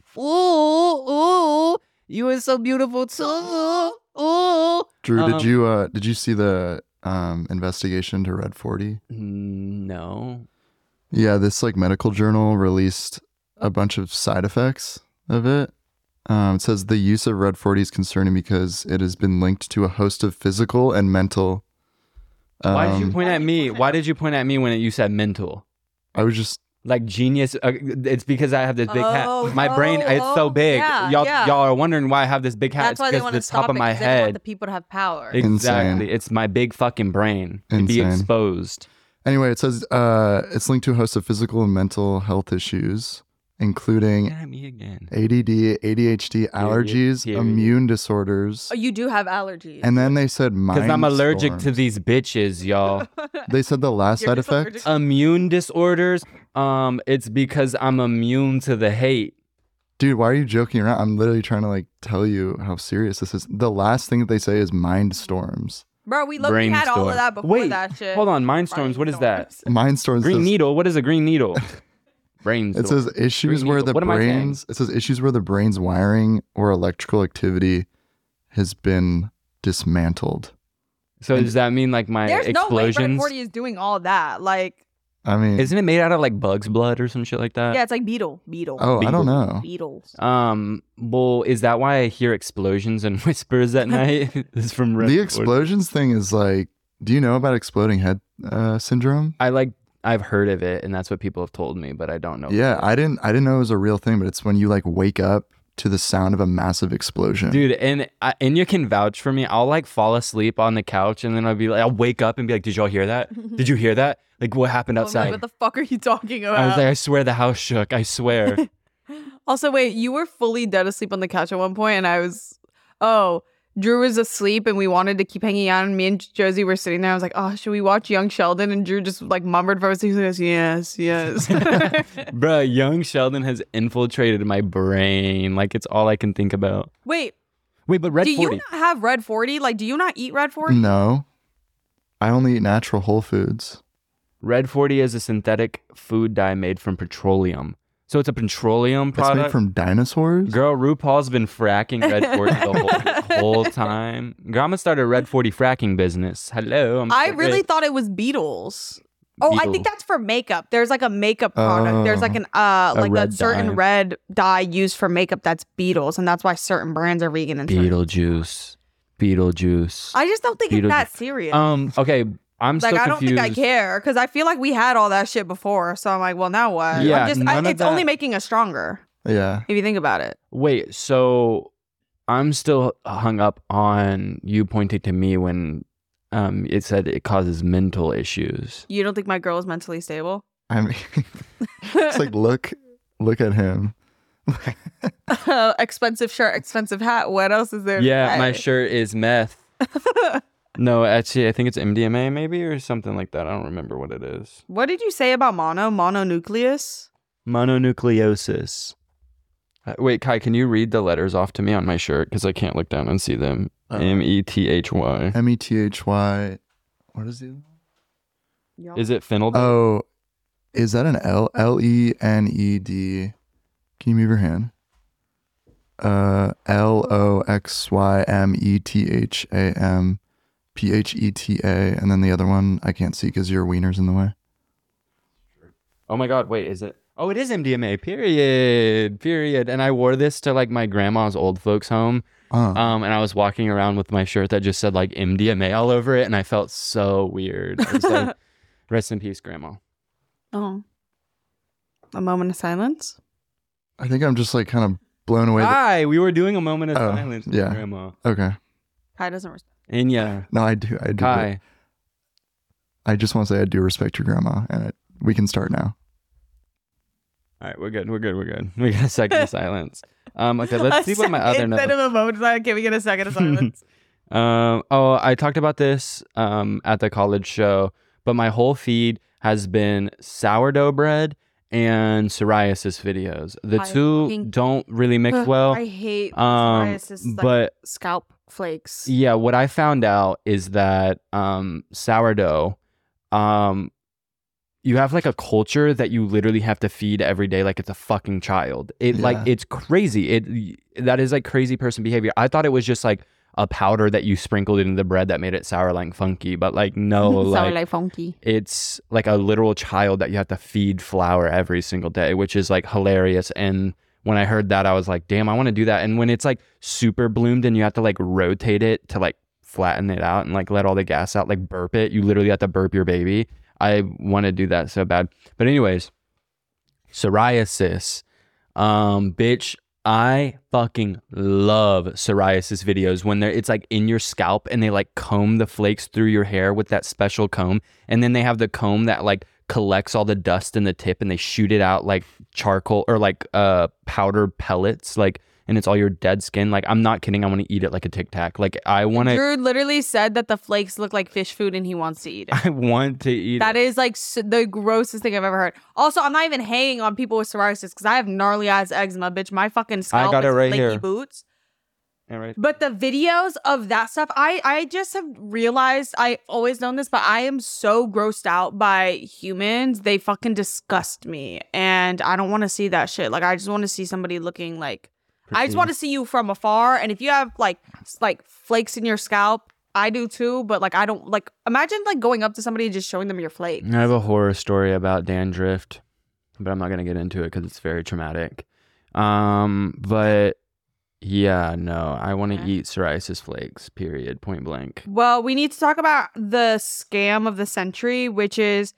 Ooh, you are so beautiful too. Ooh. Drew, did you see the investigation to Red 40? No. Yeah, this like medical journal released a bunch of side effects of it. It says the use of Red 40 is concerning because it has been linked to a host of physical and mental. Why did you point at me? Why did you point at me when you said mental? I was just like genius. It's because I have this big hat. My brain, it's so big. Yeah, y'all are wondering why I have this big hat. That's why they want to stop top of my it, 'cause they don't want head. the people to have power. Exactly. Insane. It's my big fucking brain to be Insane. exposed. Anyway, it says it's linked to a host of physical and mental health issues, including At me again. ADD, ADHD, allergies, Period. immune disorders. Oh, you do have allergies. And then they said Because I'm allergic to storms. these bitches, y'all. They said the last You're side just effect. Immune disorders. It's because I'm immune to the hate. Dude, why are you joking around? I'm literally trying to like tell you how serious this is. The last thing that they say is mind storms. Bro, we had all of that before Wait, that shit. hold on. Mind storms. What is that? Mind storms. Green says- needle. What is a green needle? Brain. It says issues Green where needle. the What am I saying? brains. It says issues where the brain's wiring or electrical activity has been dismantled. So does that mean like my There's no way Red explosions? 40 is doing all that. Like, I mean, Isn't it made out of like bug's blood or some shit like that? yeah, it's like beetle. oh, I don't know. Beetles. Well, is that why I hear explosions and whispers at night? This is from Red The 40. explosions thing is like, do you know about exploding head syndrome? I've heard of it, and that's what people have told me, but I don't know. Yeah, I didn't know it was a real thing, but it's when you like wake up to the sound of a massive explosion. Dude, and you can vouch for me. I'll like fall asleep on the couch, and then I'll wake up and be like, "Did y'all hear that? Did you hear that? Like, what happened I'm like, outside?" what the fuck are you talking about? I was like, "I swear the house shook. I swear." Also, wait, you were fully dead asleep on the couch at one point, and Drew was asleep, and we wanted to keep hanging out, and me and Josie were sitting there. I was like, oh, should we watch Young Sheldon? And Drew just like murmured for us. He goes, yes. Bruh, Young Sheldon has infiltrated my brain. Like, it's all I can think about. Wait, but Red do 40. you not have Red 40? Like, do you not eat Red 40? No, I only eat natural whole foods. Red 40 is a synthetic food dye made from petroleum. So it's a petroleum product. It's made from dinosaurs. Girl, RuPaul's been fracking Red 40 the whole time. Girl, I'm gonna start a Red 40 fracking business. Hello. I really thought it was Beetles. Oh, I think that's for makeup. There's like a makeup product. There's like an like a red certain dye. red dye used for makeup that's Beetles, and that's why certain brands are vegan and Beetlejuice. I just don't think it's that serious. Okay, I'm like, still I don't confused. think I care because I feel like we had all that shit before. So I'm like, well, now what? Yeah, it's only making us stronger Yeah. if you think about it. Wait, so I'm still hung up on you pointing to me when it said it causes mental issues. You don't think my girl is mentally stable? I mean, it's like look at him. Expensive shirt, expensive hat. What else is there? Yeah, my shirt is meth. No, actually, I think it's MDMA maybe or something like that. I don't remember what it is. What did you say about mononucleus? Mononucleosis. Wait, Kai, can you read the letters off to me on my shirt? Because I can't look down and see them. METHY. METHY. What is the? Is it phenol? Oh, is that an L? LENED. Can you move your hand? LOXYMETHAMPHETA, and then the other one I can't see because your wiener's in the way. Oh my God! Wait, is it? Oh, it is MDMA. Period. And I wore this to like my grandma's old folks home. And I was walking around with my shirt that just said like MDMA all over it, and I felt so weird. It was like, rest in peace, Grandma. Oh. A moment of silence. I think I'm just like kind of blown away. Hi, we were doing a moment of Oh, silence with yeah. Grandma. Okay. Kai doesn't respect. And yeah, No, I do. Kai. I just want to say I do respect your grandma, and we can start now. All right, we're good. We got a second of silence. Okay, let's see what my other note. Instead of a moment of silence, can we get a second of silence? I talked about this at the college show, but my whole feed has been sourdough bread and psoriasis videos. The two don't really mix well. I hate psoriasis, like, but scalp flakes. yeah, what I found out is that sourdough, you have like a culture that you literally have to feed every day like it's a fucking child. It's crazy. That is like crazy person behavior. I thought it was just like a powder that you sprinkled into the bread that made it sour like funky, but like no, Sour like like funky. it's like a literal child that you have to feed flour every single day, which is like hilarious. And when I heard that, I was like, damn, I want to do that. And when it's like super bloomed and you have to like rotate it to like flatten it out and like let all the gas out, like burp it, you literally have to burp your baby. I want to do that so bad. But anyways, psoriasis, bitch, I fucking love psoriasis videos when it's like in your scalp and they like comb the flakes through your hair with that special comb. And then they have the comb that like collects all the dust in the tip and they shoot it out like charcoal or like powder pellets, like, and it's all your dead skin. Like, I'm not kidding. I want to eat it like a Tic Tac. Like, I want to. Drew literally said that the flakes look like fish food and he wants to eat it. I want to eat That it. is like the grossest thing I've ever heard. Also, I'm not even hating on people with psoriasis because I have gnarly ass eczema, bitch. My fucking scalp got it is right flaky here. boots. Yeah, right. But the videos of that stuff, I just have realized, I've always known this, but I am so grossed out by humans. They fucking disgust me. And I don't want to see that shit. Like, I just want to see somebody looking like, I just want to see you from afar. And if you have like flakes in your scalp, I do too. But like, I don't like, imagine like going up to somebody and just showing them your flakes. I have a horror story about dandruff, but I'm not going to get into it because it's very traumatic. But yeah, no, I want to eat psoriasis flakes, period, point blank. Well, we need to talk about the scam of the century, which is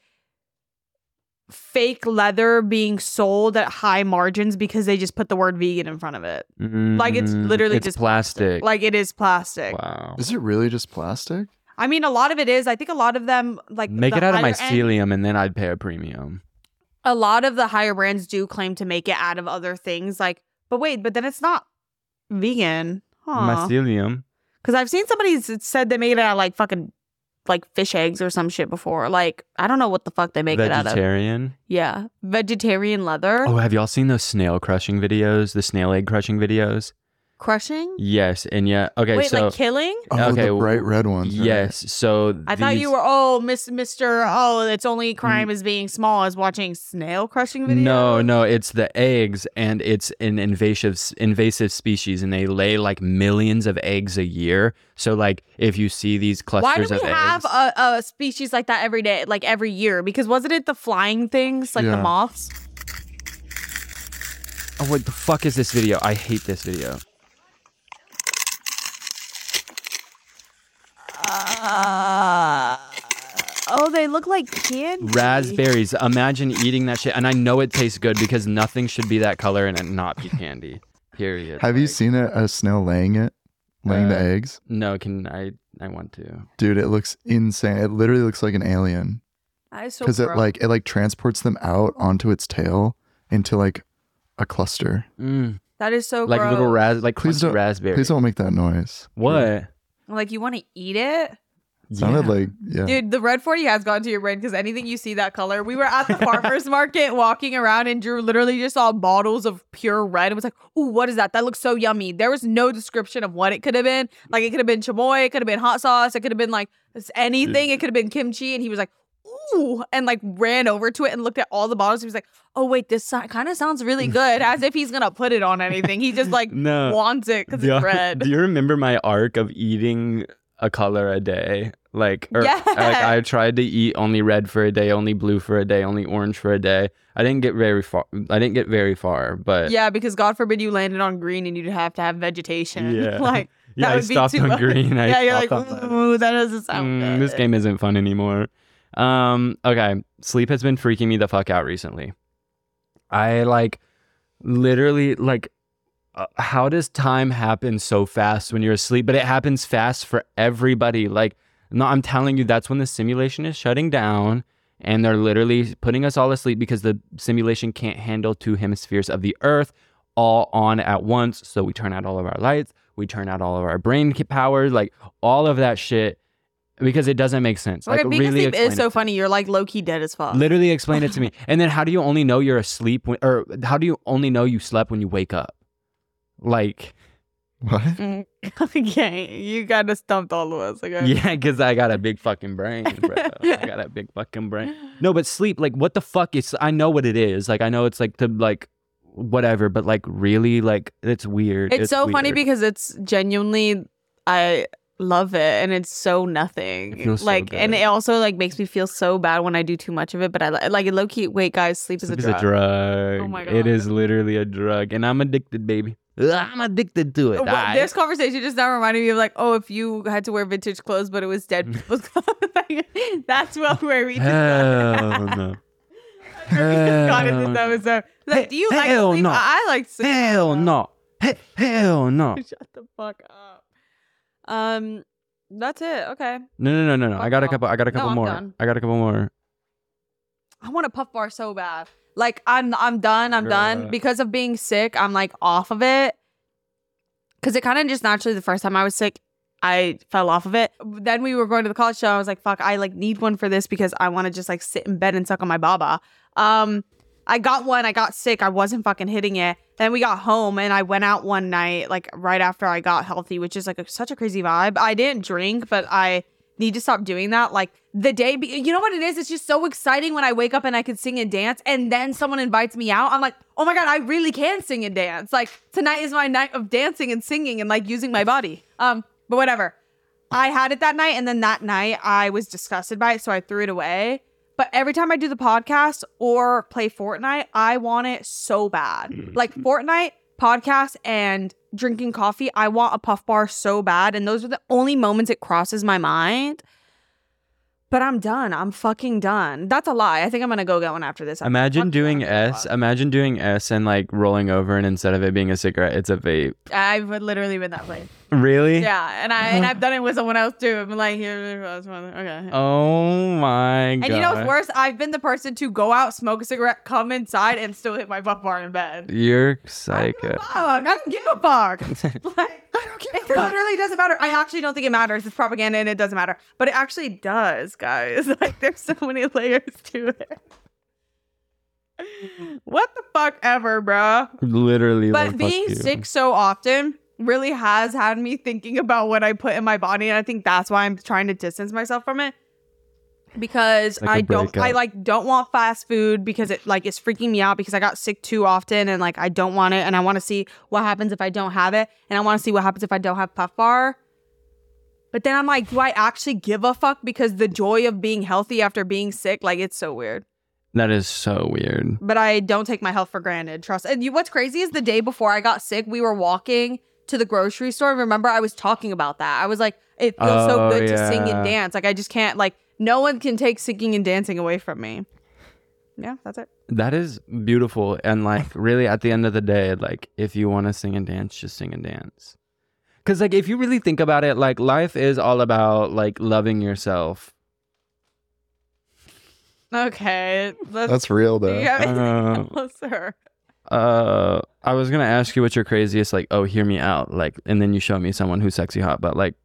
fake leather being sold at high margins because they just put the word vegan in front of it. Like, it's literally it's just plastic. Like, it is plastic. Wow. Is it really just plastic? I mean, a lot of it is. I think a lot of them, like, Make the it out of higher end- mycelium and then I'd pay a premium. A lot of the higher brands do claim to make it out of other things. Like, but wait, but then it's not vegan. Huh. Mycelium. Because I've seen somebody said they made it out of like fucking like fish eggs or some shit before. Like, I don't know what the fuck they make it out of. Vegetarian. Yeah. Vegetarian leather. Oh, have y'all seen those snail crushing videos? The snail egg crushing videos? Crushing? Yes. And yeah. Okay. Wait, so like killing? Oh, Okay, the bright red ones. right? yes. So I thought you were, Mr. Oh, it's only crime is being small as watching snail crushing videos. No, it's the eggs, and it's an invasive species, and they lay like millions of eggs a year. So like, if you see these Why do clusters we of have eggs, a species like that every day, like every year? Because wasn't it the flying things, like the Yeah. moths? oh, what the fuck is this video? I hate this video. Oh, they look like candy. Raspberries. Imagine eating that shit, and I know it tastes good because nothing should be that color and it not be candy. Period. Have you Like, seen a snail laying the eggs? No, I want to. Dude, it looks insane. It literally looks like an alien That is so because gross. it like transports them out onto its tail into like a cluster. That is so Like gross. little Please crunchy don't- raspberries. Please don't make that noise. What? Like, you want to eat it? Sounded Yeah. like, yeah. Dude, the red 40 has gone to your brain because anything you see that color. We were at the farmer's market walking around and Drew literally just saw bottles of pure red and was like, ooh, what is that? That looks so yummy. There was no description of what it could have been. Like, it could have been chamoy, it could have been hot sauce, it could have been like anything. It could have been kimchi. And he was like, ooh, and like ran over to it and looked at all the bottles. He was like, oh, wait, this kind of sounds really good. As if he's going to put it on anything. He just like No. wants it because Do it's you- red. Do you remember my arc of eating a color a day. Like, or Yeah. like I tried to eat only red for a day, only blue for a day, only orange for a day. I didn't get very far, but Yeah, because God forbid you landed on green and you'd have to have vegetation. Yeah. Like, yeah, that I would be stopped too on much. green. Yeah, you're like, stopped on red. ooh, that doesn't sound good. This game isn't fun anymore. Okay, sleep has been freaking me the fuck out recently. I like literally like how does time happen so fast when you're asleep? But it happens fast for everybody. Like, no, I'm telling you, that's when the simulation is shutting down and they're literally putting us all asleep because the simulation can't handle 2 hemispheres of the earth all on at once. So we turn out all of our lights, we turn out all of our brain powers, like all of that shit because it doesn't make sense. Okay, Like, being really asleep is explain so it. funny. You're like low key dead as fuck. Literally explain it to me. And then how do you only know you're asleep or how do you only know you slept when you wake up? Like, What? Okay, you kind of stumped all of us. Okay. yeah, because I got a big fucking brain, bro. I got a big fucking brain. No, but sleep, like, what the fuck is, I know what it is. Like, I know it's like to like whatever, but like really, like, it's weird. It's so funny weird. because it's genuinely, I love it, and it's so nothing. It feels so like, and good. it also like makes me feel so bad when I do too much of it. But I like low key. Wait, guys, sleep is a It's drug. a drug. Oh my It God. is literally a drug. And I'm addicted, baby. I'm addicted to it. Well, this conversation just now reminded me of like, oh, if you had to wear vintage clothes, but it was dead people's clothes. Like, that's where we just Hell no. got in this episode. Like, do you like Hell sleep? no. I like sleep. Hell no. Hell no. Shut the fuck up. That's it. Okay. No. I got a Fuck couple. I got a No, couple I'm more. done. I got a couple more. I want a puff bar so bad. Like I'm done. I'm done Bruh. because of being sick. I'm like off of it. Cause it kind of just naturally the first time I was sick, I fell off of it. Then we were going to the college show. I was like, fuck, I like need one for this because I want to just like sit in bed and suck on my baba. I got one. I got sick. I wasn't fucking hitting it. Then we got home and I went out one night, like right after I got healthy, which is like such a crazy vibe. I didn't drink, but I need to stop doing that. Like the day, you know what it is? It's just so exciting when I wake up and I can sing and dance and then someone invites me out. I'm like, oh my God, I really can sing and dance. Like tonight is my night of dancing and singing and like using my body. But whatever. I had it that night and then that night I was disgusted by it. So I threw it away. But every time I do the podcast or play Fortnite, I want it so bad. Like Fortnite, podcast, and drinking coffee, I want a puff bar so bad. And those are the only moments it crosses my mind. But I'm done. I'm fucking done. That's a lie. I think I'm going to go get one after this. Imagine Fuck doing yeah, S. Imagine doing S and like rolling over, and instead of it being a cigarette, it's a vape. I've literally been that place. Really? Yeah. And I've done it with someone else too. I'm like, here, okay. Oh my god. And you know what's worse? I've been the person to go out, smoke a cigarette, come inside, and still hit my puff bar in bed. You're psycho. I don't give a fuck. Like, it literally doesn't matter. I actually don't think it matters. It's propaganda and it doesn't matter. But it actually does, guys. Like, there's so many layers to it. What the fuck ever, bro? Literally. But like, fuck being you. sick so often really has had me thinking about what I put in my body. And I think that's why I'm trying to distance myself from it. Because Like a I breakup. don't want fast food because it like is freaking me out because I got sick too often and like I don't want it and I want to see what happens if I don't have it and I want to see what happens if I don't have puff bar. But then I'm like, do I actually give a fuck because the joy of being healthy after being sick, like it's so weird. That is so weird. But I don't take my health for granted. Trust. And what's crazy is the day before I got sick, we were walking to the grocery store. Remember, I was talking about that. I was like, it feels so Oh, good to sing yeah. and dance. Like I just can't like. No one can take singing and dancing away from me. Yeah, that's it. That is beautiful. And like really at the end of the day, like if you want to sing and dance, just sing and dance. Cause like if you really think about it, like life is all about like loving yourself. Okay. That's real Do you though. have anything Uh, else, sir? I was gonna ask you what's your craziest, like, oh, hear me out, like, and then you show me someone who's sexy hot, but like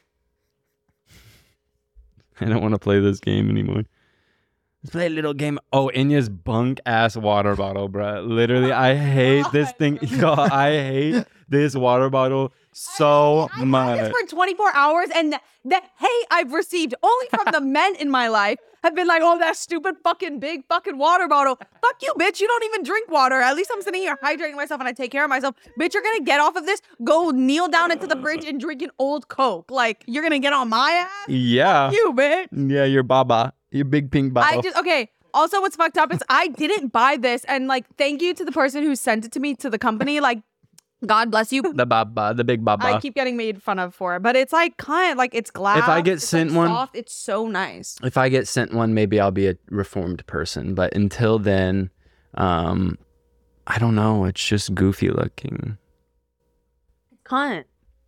I don't want to play this game anymore. Let's play a little game. Oh, Inya's bunk ass water bottle, bruh. Literally, I hate this thing. Yo, I hate this water bottle so I had much. this for 24 hours, and the hate I've received only from the men in my life have been like, oh, that stupid fucking big fucking water bottle. Fuck you, bitch. You don't even drink water. At least I'm sitting here hydrating myself and I take care of myself. Bitch, you're gonna get off of this, go kneel down into the fridge and drink an old Coke. Like, you're gonna get on my ass? Yeah. You, bitch. Yeah, your baba. Your big pink bottle. Okay. Also, what's fucked up is I didn't buy this, and like, thank you to the person who sent it to me, to the company. Like, God bless you. The baba, the big baba. I keep getting made fun of for it, but it's like kind of like it's glass. If I get it's sent like one- soft, it's so nice. If I get sent one, maybe I'll be a reformed person. But until then, I don't know. It's just goofy looking. Cunt.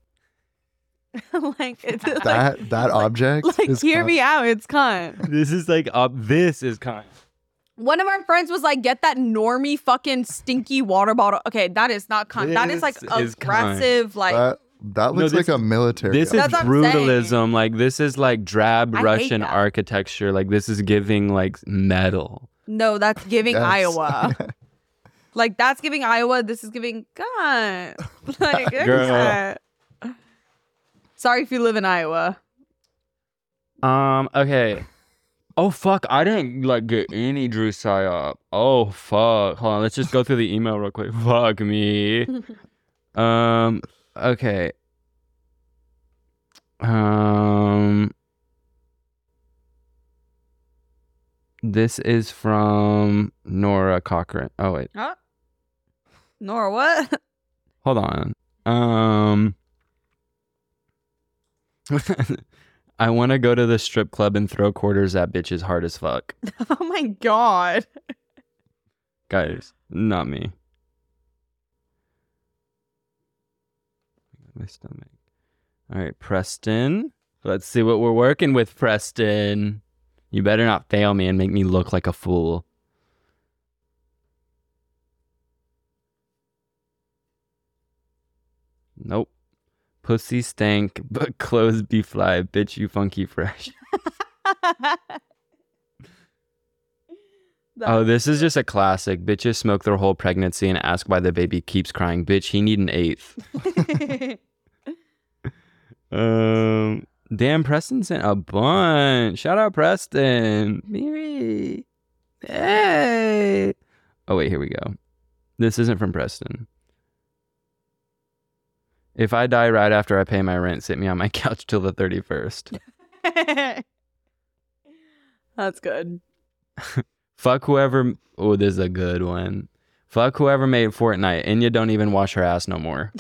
Like it's like, That object. like is hear cunt. me out. It's cunt. This is like this is kind. One of our friends was like, "Get that normie fucking stinky water bottle." Okay, that is not cunt. That is like This is aggressive. Like That looks this- like a military. This is That's what I'm saying. brutalism. Like this is like drab I hate Russian that. architecture. Like this is giving like metal. no, that's giving Yes. Iowa. Like that's giving Iowa. This is giving cunt. Like Girl. cunt. Sorry if you live in Iowa. Okay. Oh fuck! I didn't like get any Drew psyop. Oh fuck! Hold on. Let's just go through the email real quick. Fuck me. Okay. This is from Nora Cochran. Oh wait. Huh? Nor what? Hold on. I want to go to the strip club and throw quarters at bitches hard as fuck. Oh my god. Guys, not me. My stomach. All right, Preston. Let's see what we're working with, Preston. You better not fail me and make me look like a fool. Nope. Pussy stank, but clothes be fly. Bitch, you funky fresh. Oh, this is just a classic. Bitches smoke their whole pregnancy and ask why the baby keeps crying. Bitch, he need an eighth. Damn, Preston sent a bunch. Shout out Preston. Miri. Hey. Oh, wait, here we go. This isn't from Preston. If I die right after I pay my rent, sit me on my couch till the 31st. That's good. Fuck whoever. Oh, this is a good one. Fuck whoever made Fortnite. And you don't even wash her ass no more.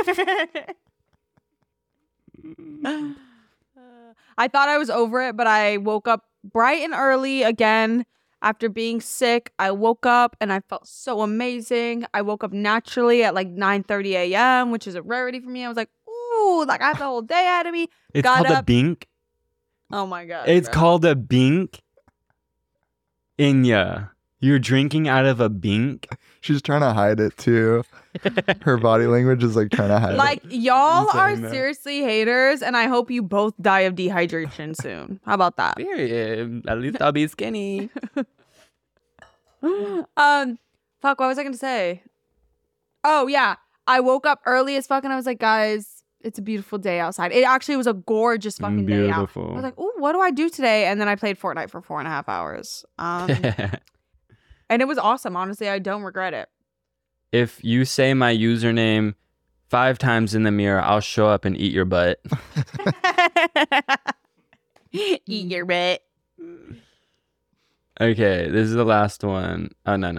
I thought I was over it, but I woke up bright and early again after being sick. I woke up and I felt so amazing. I woke up naturally at like 9:30 a.m., which is a rarity for me. I was like, ooh, like I have the whole day ahead of me. It's Got called up. a bink. Oh my God. It's bro. called a bink. Inya, you're drinking out of a bink. She's trying to hide it too. Her body language is like trying to hide Like, it. y'all I'm are saying that. seriously haters, and I hope you both die of dehydration soon. How about that? Period. At least I'll be skinny. Fuck, what was I gonna say? Oh yeah, I woke up early as fuck and I was like, guys, it's a beautiful day outside. It actually was a gorgeous fucking day out. I Beautiful. was like, ooh, what do I do today? And then I played Fortnite for 4.5 hours. And it was awesome. Honestly, I don't regret it. If you say my username 5 times in the mirror, I'll show up and eat your butt. Eat your bit. Okay, this is the last one. Oh, no.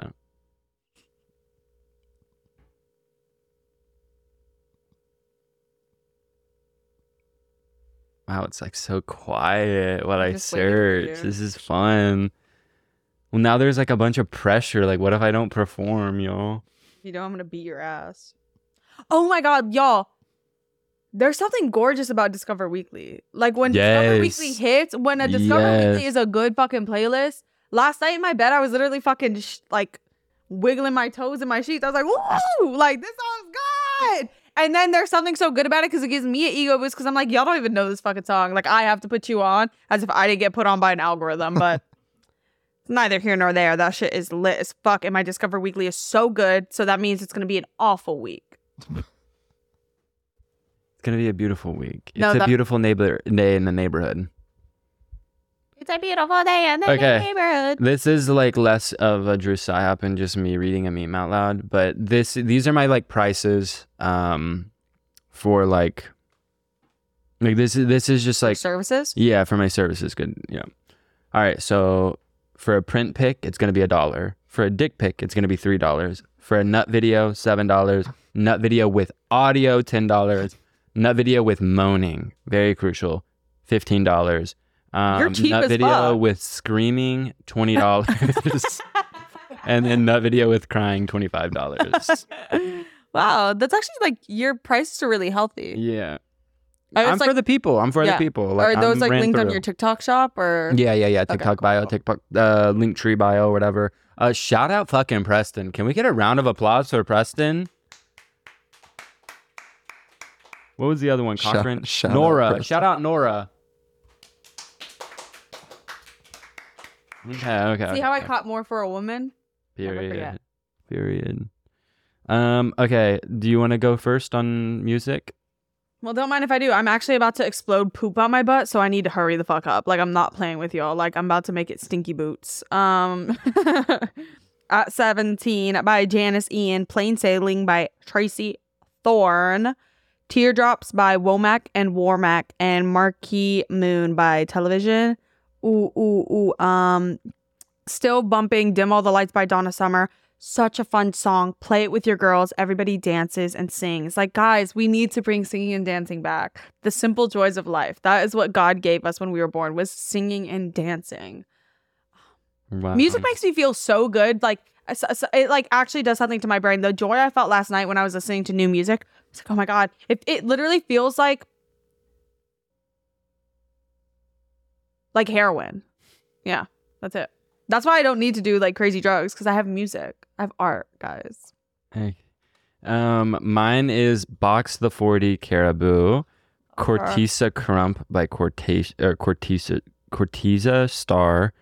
Wow, it's like so quiet while I just waiting for search. you. This is fun. Well, now there's like a bunch of pressure. Like, what if I don't perform, y'all? You know I'm gonna beat your ass. Oh my god, y'all. There's something gorgeous about Discover Weekly. Like when Discover Yes. Weekly hits, when a Discover Weekly is a good fucking playlist. Last night in my bed, I was literally fucking like wiggling my toes in my sheets. I was like, woo! Like, this song's good. And then there's something so good about it because it gives me an ego boost because I'm like, y'all don't even know this fucking song. Like, I have to put you on as if I didn't get put on by an algorithm. But neither here nor there. That shit is lit as fuck. And my Discover Weekly is so good. So that means it's going to be an awful week. It's gonna be a beautiful week. No, It's a that- beautiful day in the neighborhood. It's a beautiful day in the Okay. neighborhood. This is like less of a Drew psyop and just me reading a meme out loud. But these are my like prices for like this is just like Services? yeah, for my services. Good. Yeah. All right. So for a print pic, it's gonna be $1. For a dick pic, it's gonna be $3. For a nut video, $7. Nut video with audio, $10. Nut video with moaning, very crucial, $15. You're cheap nut as video fuck. with screaming, $20. And then nut video with crying, $25. Wow, that's actually like your prices are really healthy. Yeah. Are I'm those, for like, the people. I'm for yeah. the people. are those I'm like ran linked on through. your TikTok shop or? Yeah. TikTok cool, bio, cool. TikTok, link tree bio, whatever. Shout out fucking Preston. Can we get a round of applause for Preston? What was the other one? Shout- Cochran? shout out Nora. Preston. Shout out Nora. Okay. See how I caught more for a woman? Never forget. Period. Okay. Do you want to go first on music? Well, don't mind if I do. I'm actually about to explode poop on my butt, so I need to hurry the fuck up. Like, I'm not playing with y'all. Like, I'm about to make it stinky boots. At 17 by Janice Ian. Plain Sailing by Tracy Thorne. Teardrops by Womack and Warmack. And Marquee Moon by Television. Still Bumping Dim All the Lights by Donna Summer. Such a fun song. Play it with your girls. Everybody dances and sings. Like, guys, we need to bring singing and dancing back. The simple joys of life. That is what God gave us when we were born, was singing and dancing. Wow. Music makes me feel so good. Like, it like actually does something to my brain. The joy I felt last night when I was listening to new music, it's like, oh my God. It literally feels like heroin. Yeah, that's it. That's why I don't need to do like crazy drugs, because I have music. I have art, guys. Hey. Mine is Box the 40 Caribou, Cortisa Crump by Cortisa Star.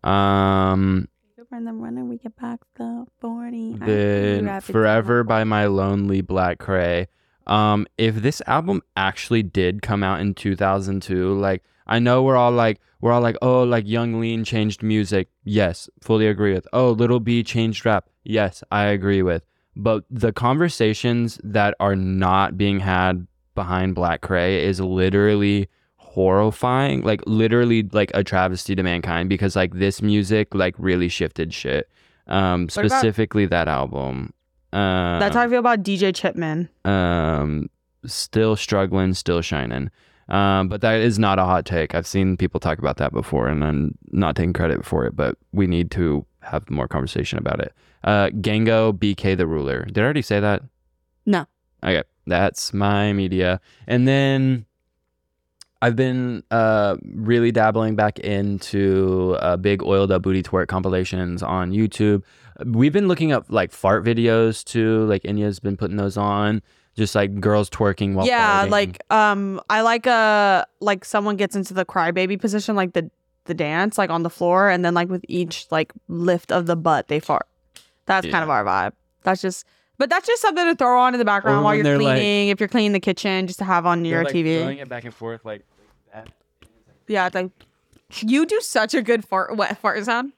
We get back the 40. Then Forever by My Lonely Black Cray. If this album actually did come out in 2002, like, I know we're all like, oh, like Young Lean changed music. Yes, fully agree with. Oh, Little B changed rap. Yes, I agree with. But the conversations that are not being had behind Black Cray is literally horrifying. Like, literally like a travesty to mankind, because like this music like really shifted shit. Specifically that album. That's how I feel about DJ Chipman. Still struggling, still shining. But that is not a hot take. I've seen people talk about that before, and I'm not taking credit for it, but we need to have more conversation about it. Gango, BK the Ruler. Did I already say that? No. Okay, that's my media. And then I've been really dabbling back into big oiled up booty twerk compilations on YouTube. We've been looking up like fart videos too. Like Inya's been putting those on. Just like girls twerking while farting. Like I like someone gets into the crybaby position, like the dance, like on the floor, and then like with each like lift of the butt they fart. That's kind of our vibe. That's just something to throw on in the background Or while when you're they're, like- cleaning. If you're cleaning the kitchen, just to have on your They're, like, TV. throwing it back and forth like that. Yeah, it's like, you do such a good fart sound.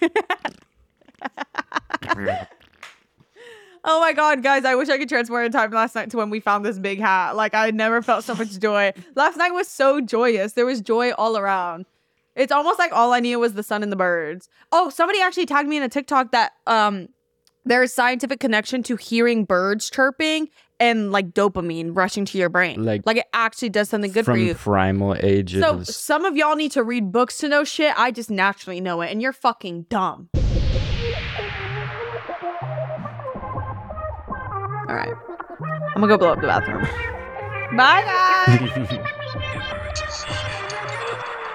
Oh my God, guys, I wish I could transport in time last night to when we found this big hat. Like, I never felt so much joy. Last night was so joyous. There was joy all around. It's almost like all I needed was the sun and the birds. Oh, somebody actually tagged me in a TikTok that there is scientific connection to hearing birds chirping and like dopamine rushing to your brain. Like it actually does something good for from you. primal ages. So some of y'all need to read books to know shit. I just naturally know it, and you're fucking dumb. All right, I'm gonna go blow up the bathroom. Bye, guys.